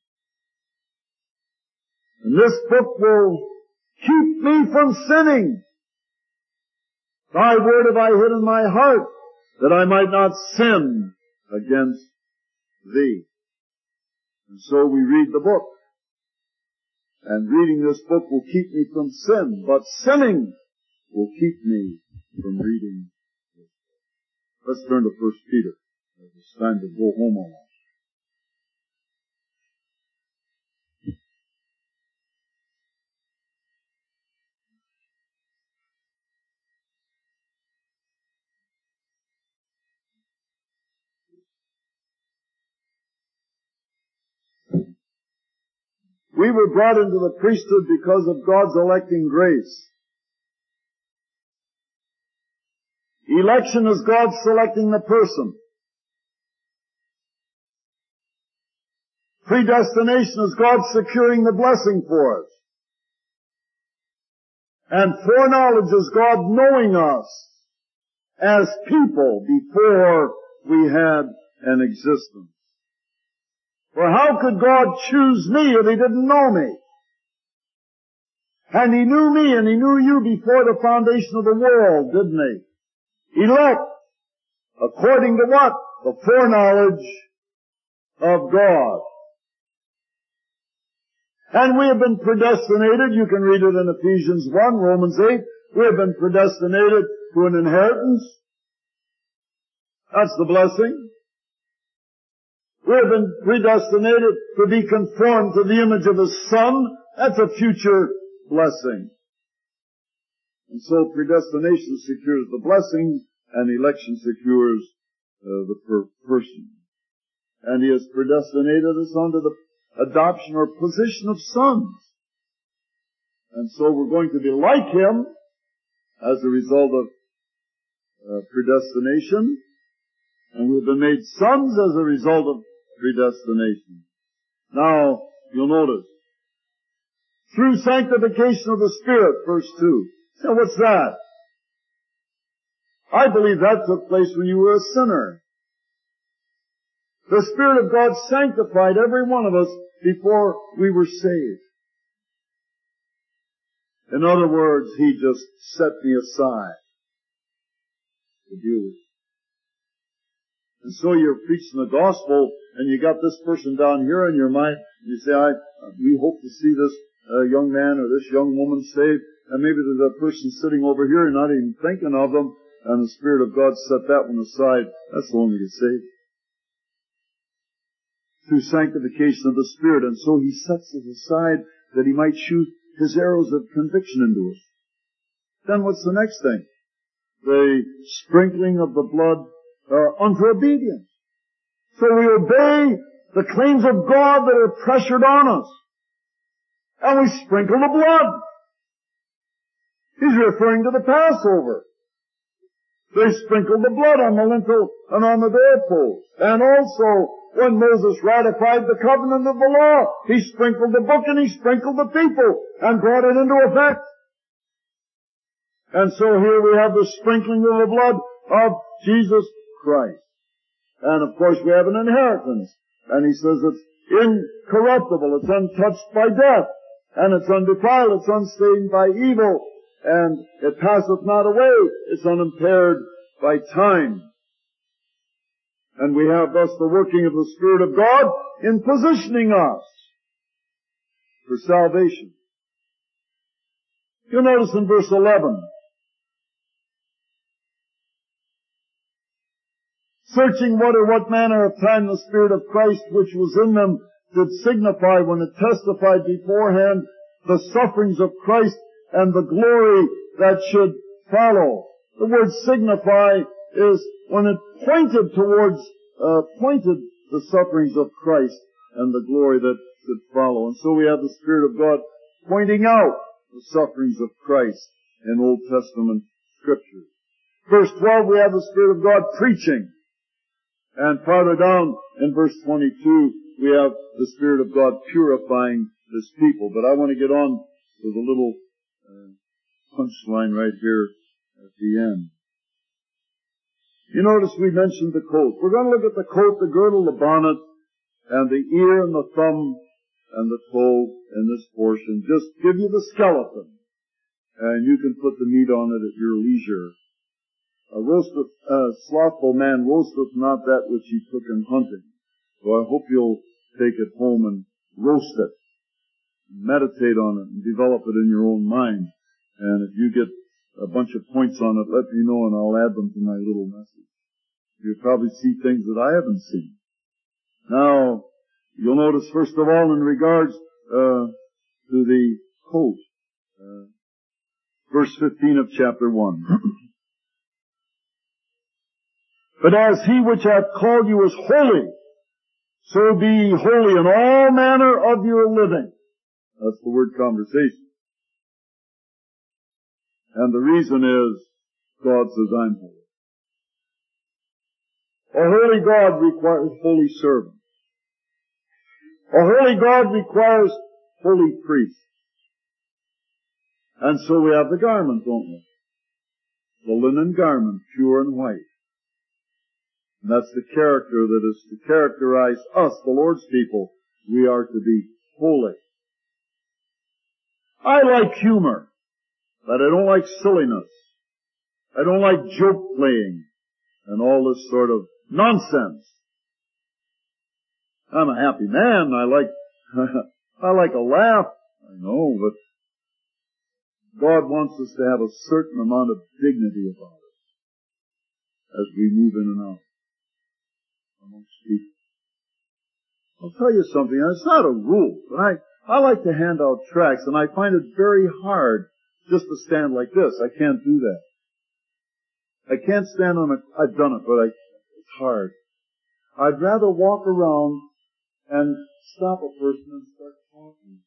And this book will keep me from sinning. Thy word have I hid in my heart, that I might not sin against thee. And so we read the book. And reading this book will keep me from sin, but sinning will keep me from reading this book. Let's turn to First Peter. It's time to go home almost. We were brought into the priesthood because of God's electing grace. Election is God selecting the person. Predestination is God securing the blessing for us. And foreknowledge is God knowing us as people before we had an existence. For how could God choose me if He didn't know me? And He knew me and He knew you before the foundation of the world, didn't He? Elect, according to what? The foreknowledge of God. And we have been predestinated, you can read it in Ephesians one, Romans eight, we have been predestinated to an inheritance. That's the blessing. We have been predestinated to be conformed to the image of His Son. That's a future blessing. And so predestination secures the blessing, and election secures uh, the per- person. And He has predestinated us unto the adoption or position of sons. And so we're going to be like Him as a result of uh, predestination. And we've been made sons as a result of predestination. Now, you'll notice, Through sanctification of the Spirit, verse two. So what's that? I believe that took place when you were a sinner. The Spirit of God sanctified every one of us before we were saved. In other words, He just set me aside to deal with it. And so you're preaching the gospel, and you got this person down here in your mind, and you say, I, we hope to see this uh, young man or this young woman saved, and maybe there's a person sitting over here, you're not even thinking of them, and the Spirit of God set that one aside. That's the one to get saved. Through sanctification of the Spirit, and so He sets it aside that He might shoot His arrows of conviction into us. Then what's the next thing? The sprinkling of the blood uh, unto obedience. So we obey the claims of God that are pressured on us. And we sprinkle the blood. He's referring to the Passover. They sprinkled the blood on the lintel and on the doorpost. And also, when Moses ratified the covenant of the law, he sprinkled the book and he sprinkled the people and brought it into effect. And so here we have the sprinkling of the blood of Jesus Christ. And of course we have an inheritance. And he says it's incorruptible, it's untouched by death, and it's undefiled, it's unstained by evil, and it passeth not away, it's unimpaired by time. And we have thus the working of the Spirit of God in positioning us for salvation. You'll notice in verse eleven, searching what or what manner of time the Spirit of Christ which was in them did signify when it testified beforehand the sufferings of Christ and the glory that should follow. The word signify is when it pointed towards, uh, pointed the sufferings of Christ and the glory that should follow. And so we have the Spirit of God pointing out the sufferings of Christ in Old Testament Scriptures. Verse twelve, we have the Spirit of God preaching. And farther down in verse twenty-two, we have the Spirit of God purifying His people. But I want to get on to the little uh, punchline right here at the end. You notice we mentioned the coat. We're going to look at the coat, the girdle, the bonnet, and the ear and the thumb and the toe in this portion. Just give you the skeleton, and you can put the meat on it at your leisure. A roasteth, uh, slothful man roasteth not that which he took in hunting. So I hope you'll take it home and roast it, meditate on it, and develop it in your own mind. And if you get a bunch of points on it, let me know and I'll add them to my little message. You'll probably see things that I haven't seen. Now, you'll notice first of all in regards uh, to the coat, uh, verse fifteen of chapter one. But as He which hath called you is holy, so be ye holy in all manner of your living. That's the word conversation. And the reason is, God says, I'm holy. A holy God requires holy servants. A holy God requires holy priests. And so we have the garment, don't we? The linen garment, pure and white. And that's the character that is to characterize us, the Lord's people. We are to be holy. I like humor, but I don't like silliness. I don't like joke playing and all this sort of nonsense. I'm a happy man. I like, I like a laugh. I know, but God wants us to have a certain amount of dignity about us as we move in and out amongst people. I'll tell you something, and it's not a rule, but I, I like to hand out tracts, and I find it very hard just to stand like this. I can't do that. I can't stand on a, I've done it, but I, it's hard. I'd rather walk around and stop a person and start talking.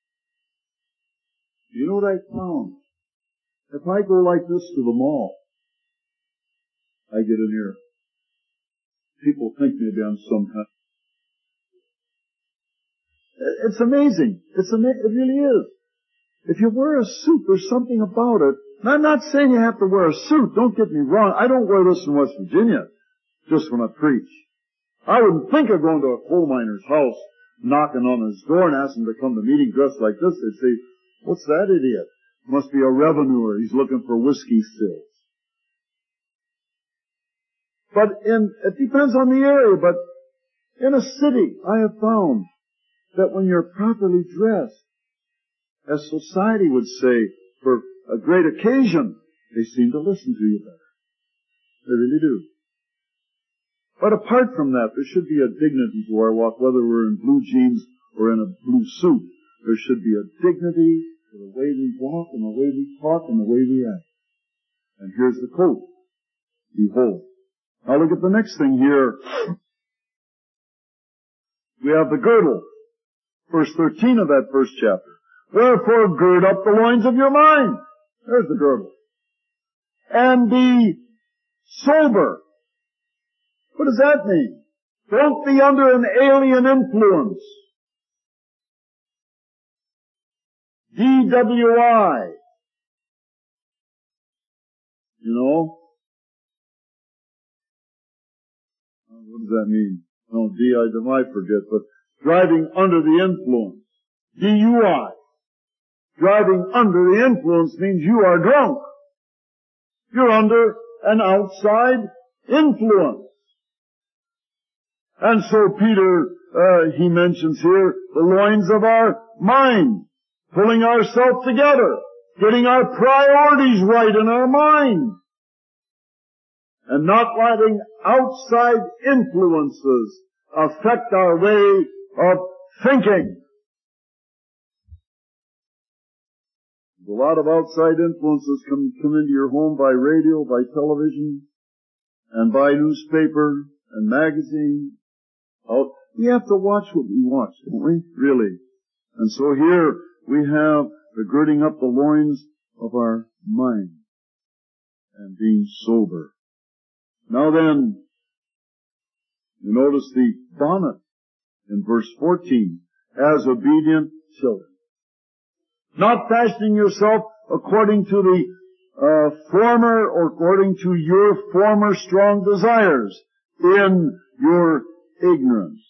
You know what I found? If I go like this to the mall, I get an ear. People think maybe I'm some kind. It's amazing. It's ama- it really is. if you wear a suit, there's something about it. And I'm not saying you have to wear a suit. Don't get me wrong. I don't wear this in West Virginia just when I preach. I wouldn't think of going to a coal miner's house, knocking on his door and asking him to come to meeting dressed like this. They'd say, what's that idiot? Must be a revenuer. He's looking for whiskey stills. But in, it depends on the area, but in a city, I have found that when you're properly dressed, as society would say, for a great occasion, they seem to listen to you better. They really do. But apart from that, there should be a dignity to our walk, whether we're in blue jeans or in a blue suit. There should be a dignity to the way we walk and the way we talk and the way we act. And here's the quote. Behold. Now look at the next thing here. We have the girdle. Verse thirteen of that first chapter. Wherefore gird up the loins of your mind. There's the girdle. And be sober. What does that mean? Don't be under an alien influence. D W I. You know? What does that mean? No, D I might forget, but driving under the influence. D U I. Driving under the influence means you are drunk. You're under an outside influence. And so Peter, uh, he mentions here the loins of our mind, pulling ourselves together, getting our priorities right in our mind, and not letting outside influences affect our way of thinking. A lot of outside influences come, come into your home by radio, by television, and by newspaper and magazine. Oh, we have to watch what we watch, don't we? Really. And so here we have the girding up the loins of our mind and being sober. Now then, you notice the bonnet in verse fourteen, as obedient children. Not fashioning yourself according to the uh, former or according to your former strong desires in your ignorance.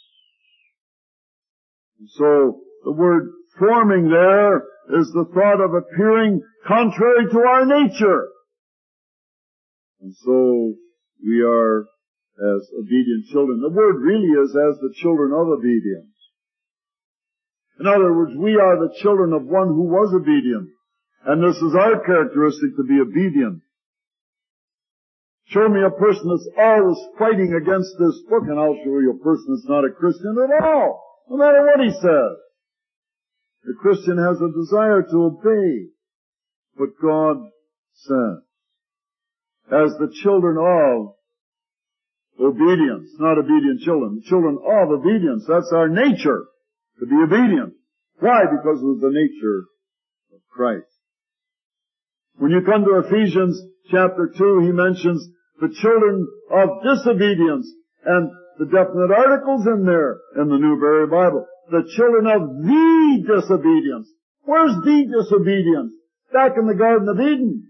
So the word forming there is the thought of appearing contrary to our nature. And so we are as obedient children. The word really is as the children of obedience. In other words, we are the children of one who was obedient. And this is our characteristic, to be obedient. Show me a person that's always fighting against this book, and I'll show you a person that's not a Christian at all, no matter what he says. The Christian has a desire to obey what God says. As the children of obedience, not obedient children, the children of obedience. That's our nature, to be obedient. Why? Because of the nature of Christ. When you come to Ephesians chapter two, he mentions the children of disobedience, and the definite articles in there in the Newberry Bible. The children of the disobedience. Where's the disobedience? Back in the Garden of Eden.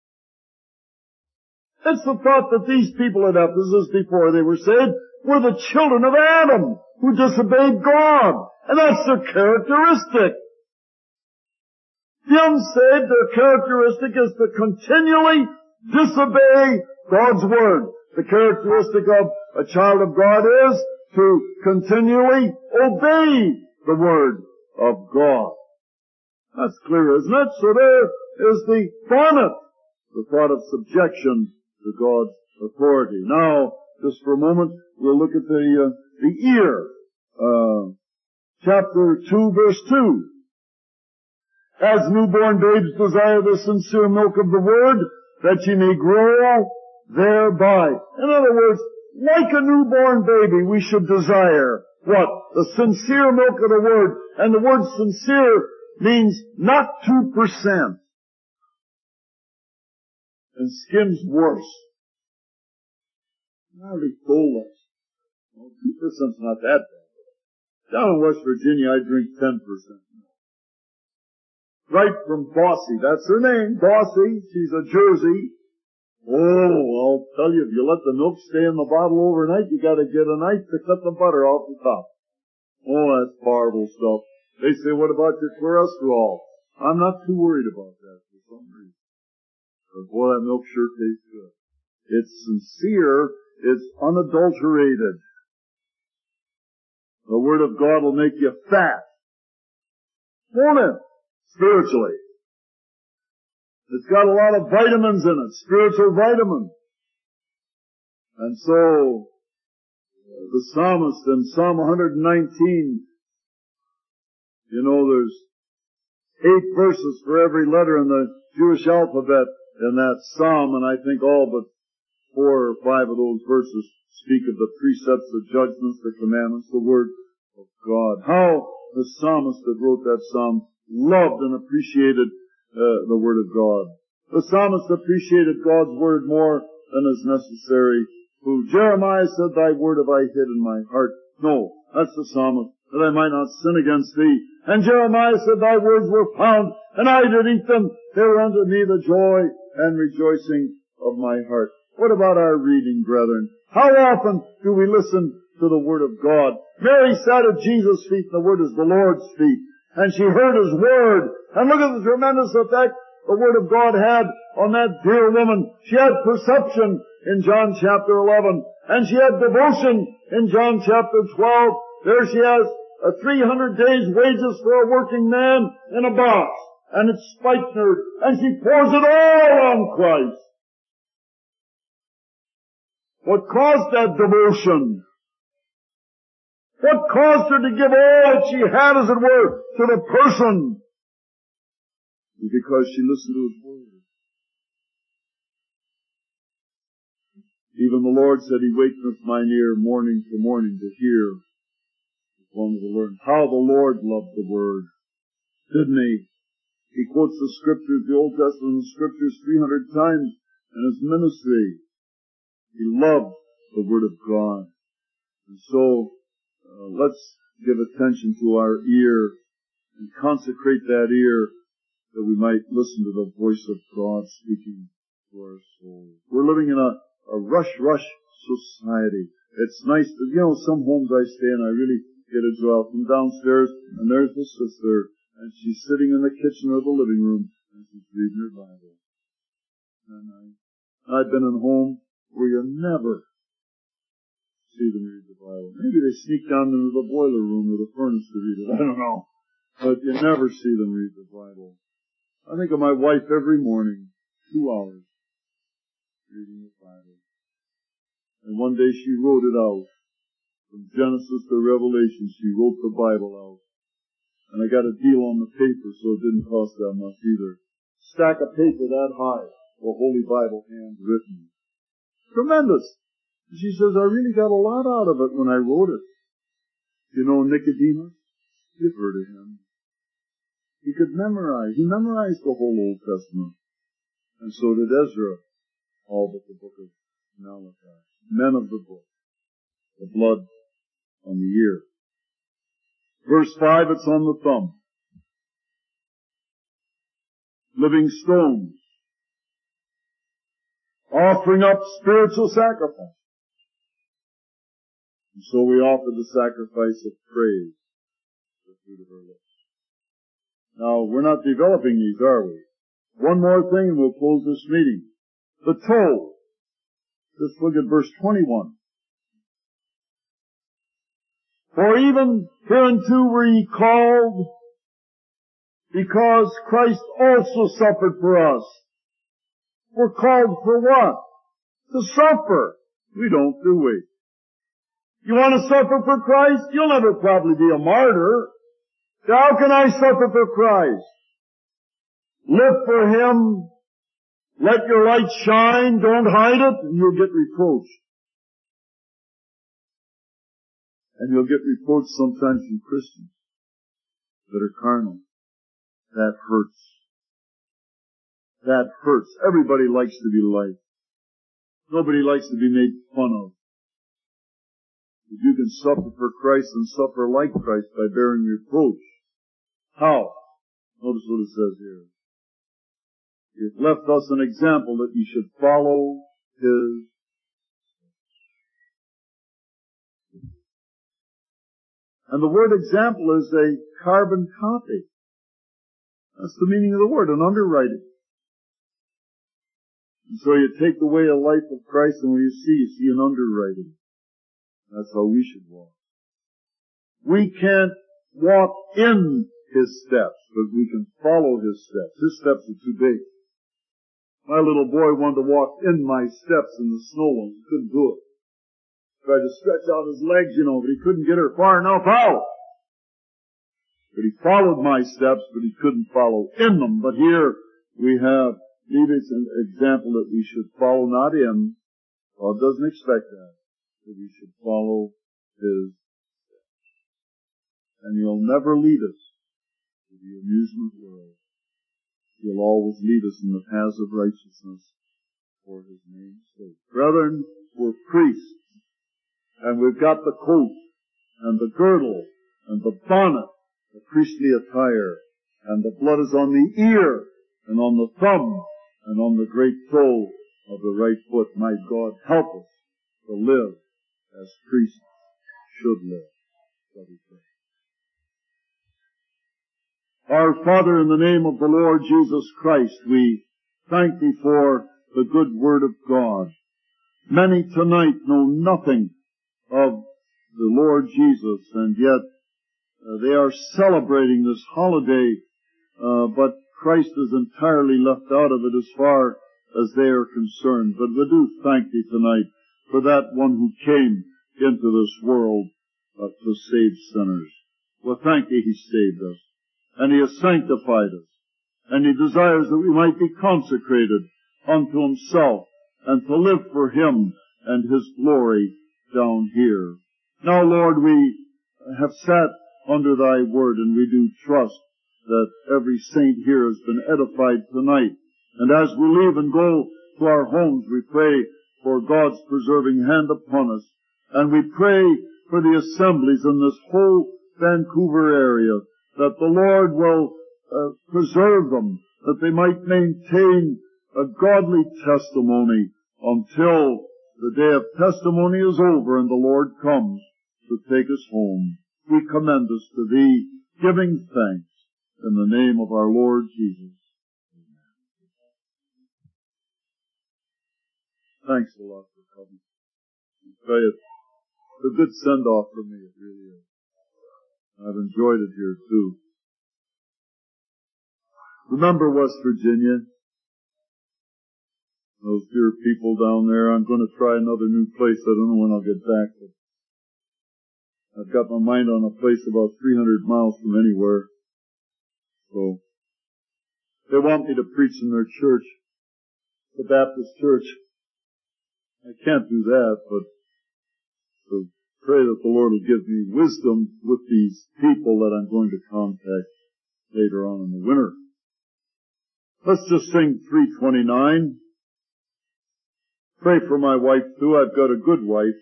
It's the thought that these people at Ephesus, before they were saved, were the children of Adam, who disobeyed God. And that's their characteristic. The unsaved, their characteristic is to continually disobey God's Word. The characteristic of a child of God is to continually obey the Word of God. That's clear, isn't it? So there is the bonnet, the thought of subjection to God's authority. Now, just for a moment, we'll look at the, uh, the ear. Uh, chapter two, verse two. As newborn babes desire the sincere milk of the Word, that ye may grow thereby. In other words, like a newborn baby, we should desire what? The sincere milk of the Word. And the word sincere means not two percent. And skim's worse. I already told us. Well, two percent's not that bad. Down in West Virginia, I drink ten percent. Right from Bossy. That's her name, Bossy. She's a Jersey. Oh, I'll tell you, if you let the milk stay in the bottle overnight, you gotta get a knife to cut the butter off the top. Oh, that's horrible stuff. They say, what about your cholesterol? I'm not too worried about that for some reason. But boy, that milk sure tastes good. It's sincere. It's unadulterated. The Word of God will make you fat. Won't it? Spiritually. It's got a lot of vitamins in it, spiritual vitamins. And so, the psalmist in Psalm one nineteen, you know, there's eight verses for every letter in the Jewish alphabet in that psalm, and I think all but four or five of those verses speak of the precepts, the judgments, the commandments, the Word of God. How the psalmist that wrote that psalm loved and appreciated Uh, the Word of God. The psalmist appreciated God's Word more than is necessary. Who Jeremiah said, Thy Word have I hid in my heart. No, that's the psalmist, that I might not sin against Thee. And Jeremiah said, Thy words were found, and I did eat them. They were unto me the joy and rejoicing of my heart. What about our reading, brethren? How often do we listen to the Word of God? Mary sat at Jesus' feet, and the Word is the Lord's feet. And she heard His Word. And look at the tremendous effect the Word of God had on that dear woman. She had perception in John chapter eleven. And she had devotion in John chapter twelve. There she has a three hundred days wages for a working man in a box. And it's spikenard. And she pours it all on Christ. What caused that devotion? What caused her to give all that she had, as it were, to the person? Because she listened to His Word. Even the Lord said, He wakeneth mine ear morning to morning to hear, as long as I learn. How the Lord loved the Word. Didn't He? He quotes the Scriptures, the Old Testament Scriptures, three hundred times in His ministry. He loved the Word of God. And so, Uh, let's give attention to our ear and consecrate that ear that we might listen to the voice of God speaking to our souls. We're living in a, a rush-rush society. It's nice to, you know, some homes I stay in, I really get a joy. I'll come downstairs, and there's the sister, and she's sitting in the kitchen or the living room, and she's reading her Bible. And I, I've been in homes where you never see them read the Bible. Maybe they sneak down into the boiler room or the furnace to read it. I don't know. But you never see them read the Bible. I think of my wife every morning, two hours, reading the Bible. And one day she wrote it out. From Genesis to Revelation, she wrote the Bible out. And I got a deal on the paper, so it didn't cost that much either. Stack of paper that high, the Holy Bible handwritten. Tremendous. She says, I really got a lot out of it when I wrote it. You know Nicodemus? You've heard of him. He could memorize. He memorized the whole Old Testament. And so did Ezra, all but the book of Malachi. Men of the book. The blood on the ear. Verse five, it's on the thumb. Living stones. Offering up spiritual sacrifice. And so we offer the sacrifice of praise, the fruit of our lips. Now, we're not developing these, are we? One more thing and we'll close this meeting. The toe. Just look at verse twenty-one. For even hereunto were ye called, because Christ also suffered for us. We're called for what? To suffer. We don't, do we? You want to suffer for Christ? You'll never probably be a martyr. How can I suffer for Christ? Live for Him. Let your light shine. Don't hide it, and you'll get reproached. And you'll get reproached sometimes from Christians that are carnal. That hurts. That hurts. Everybody likes to be liked. Nobody likes to be made fun of. If you can suffer for Christ and suffer like Christ by bearing reproach. How? Notice what it says here. He has left us an example that ye should follow his. And the word example is a carbon copy. That's the meaning of the word, an underwriting. And so you take the way of life of Christ, and when you see, you see an underwriting. That's how we should walk. We can't walk in his steps, but we can follow his steps. His steps are too big. My little boy wanted to walk in my steps in the snow ones. He couldn't do it. Tried to stretch out his legs, you know, but he couldn't get her far enough out. But he followed my steps, but he couldn't follow in them. But here we have, Levi's an example that we should follow not in. God doesn't expect that. That we should follow his steps. And he'll never lead us to the amusement world. He'll always lead us in the paths of righteousness for his name's sake. Brethren, we're priests. And we've got the coat, and the girdle, and the bonnet, the priestly attire, and the blood is on the ear, and on the thumb, and on the great toe of the right foot. My God, help us to live as priests should live. Shall we pray? Our Father, in the name of the Lord Jesus Christ, we thank Thee for the good Word of God. Many tonight know nothing of the Lord Jesus, and yet uh, they are celebrating this holiday, uh, but Christ is entirely left out of it as far as they are concerned. But we do thank Thee tonight for that one who came into this world uh, to save sinners. Well, thank Thee He saved us, and He has sanctified us, and He desires that we might be consecrated unto Himself, and to live for Him and His glory down here. Now, Lord, we have sat under Thy word, and we do trust that every saint here has been edified tonight. And as we leave and go to our homes, we pray for God's preserving hand upon us. And we pray for the assemblies in this whole Vancouver area, that the Lord will uh, preserve them, that they might maintain a godly testimony until the day of testimony is over and the Lord comes to take us home. We commend us to Thee, giving thanks in the name of our Lord Jesus. Amen. Thanks a lot for coming. I tell you, it's a good send-off for me, it really is. I've enjoyed it here too. Remember West Virginia? Those dear people down there. I'm going to try another new place. I don't know when I'll get back. But I've got my mind on a place about three hundred miles from anywhere. So, they want me to preach in their church, the Baptist church. I can't do that, but so pray that the Lord will give me wisdom with these people that I'm going to contact later on in the winter. Let's just sing three twenty-nine. Pray for my wife too. I've got a good wife.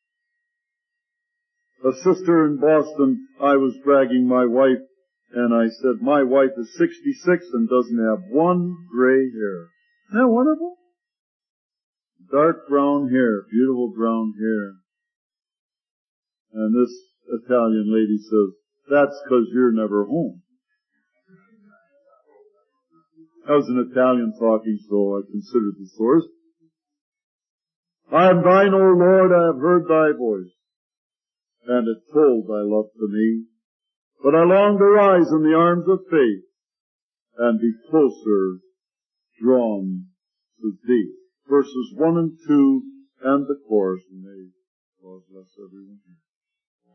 A sister in Boston, I was bragging my wife, and I said, my wife is sixty-six and doesn't have one gray hair. Isn't that wonderful? Dark brown hair, beautiful brown hair. And this Italian lady says, that's 'cause you're never home. I was an Italian talking, so I considered the source. I am thine, O Lord, I have heard thy voice, and it told thy love to me. But I long to rise in the arms of faith, and be closer drawn to thee. Verses one and two, and the chorus, and may God bless everyone here.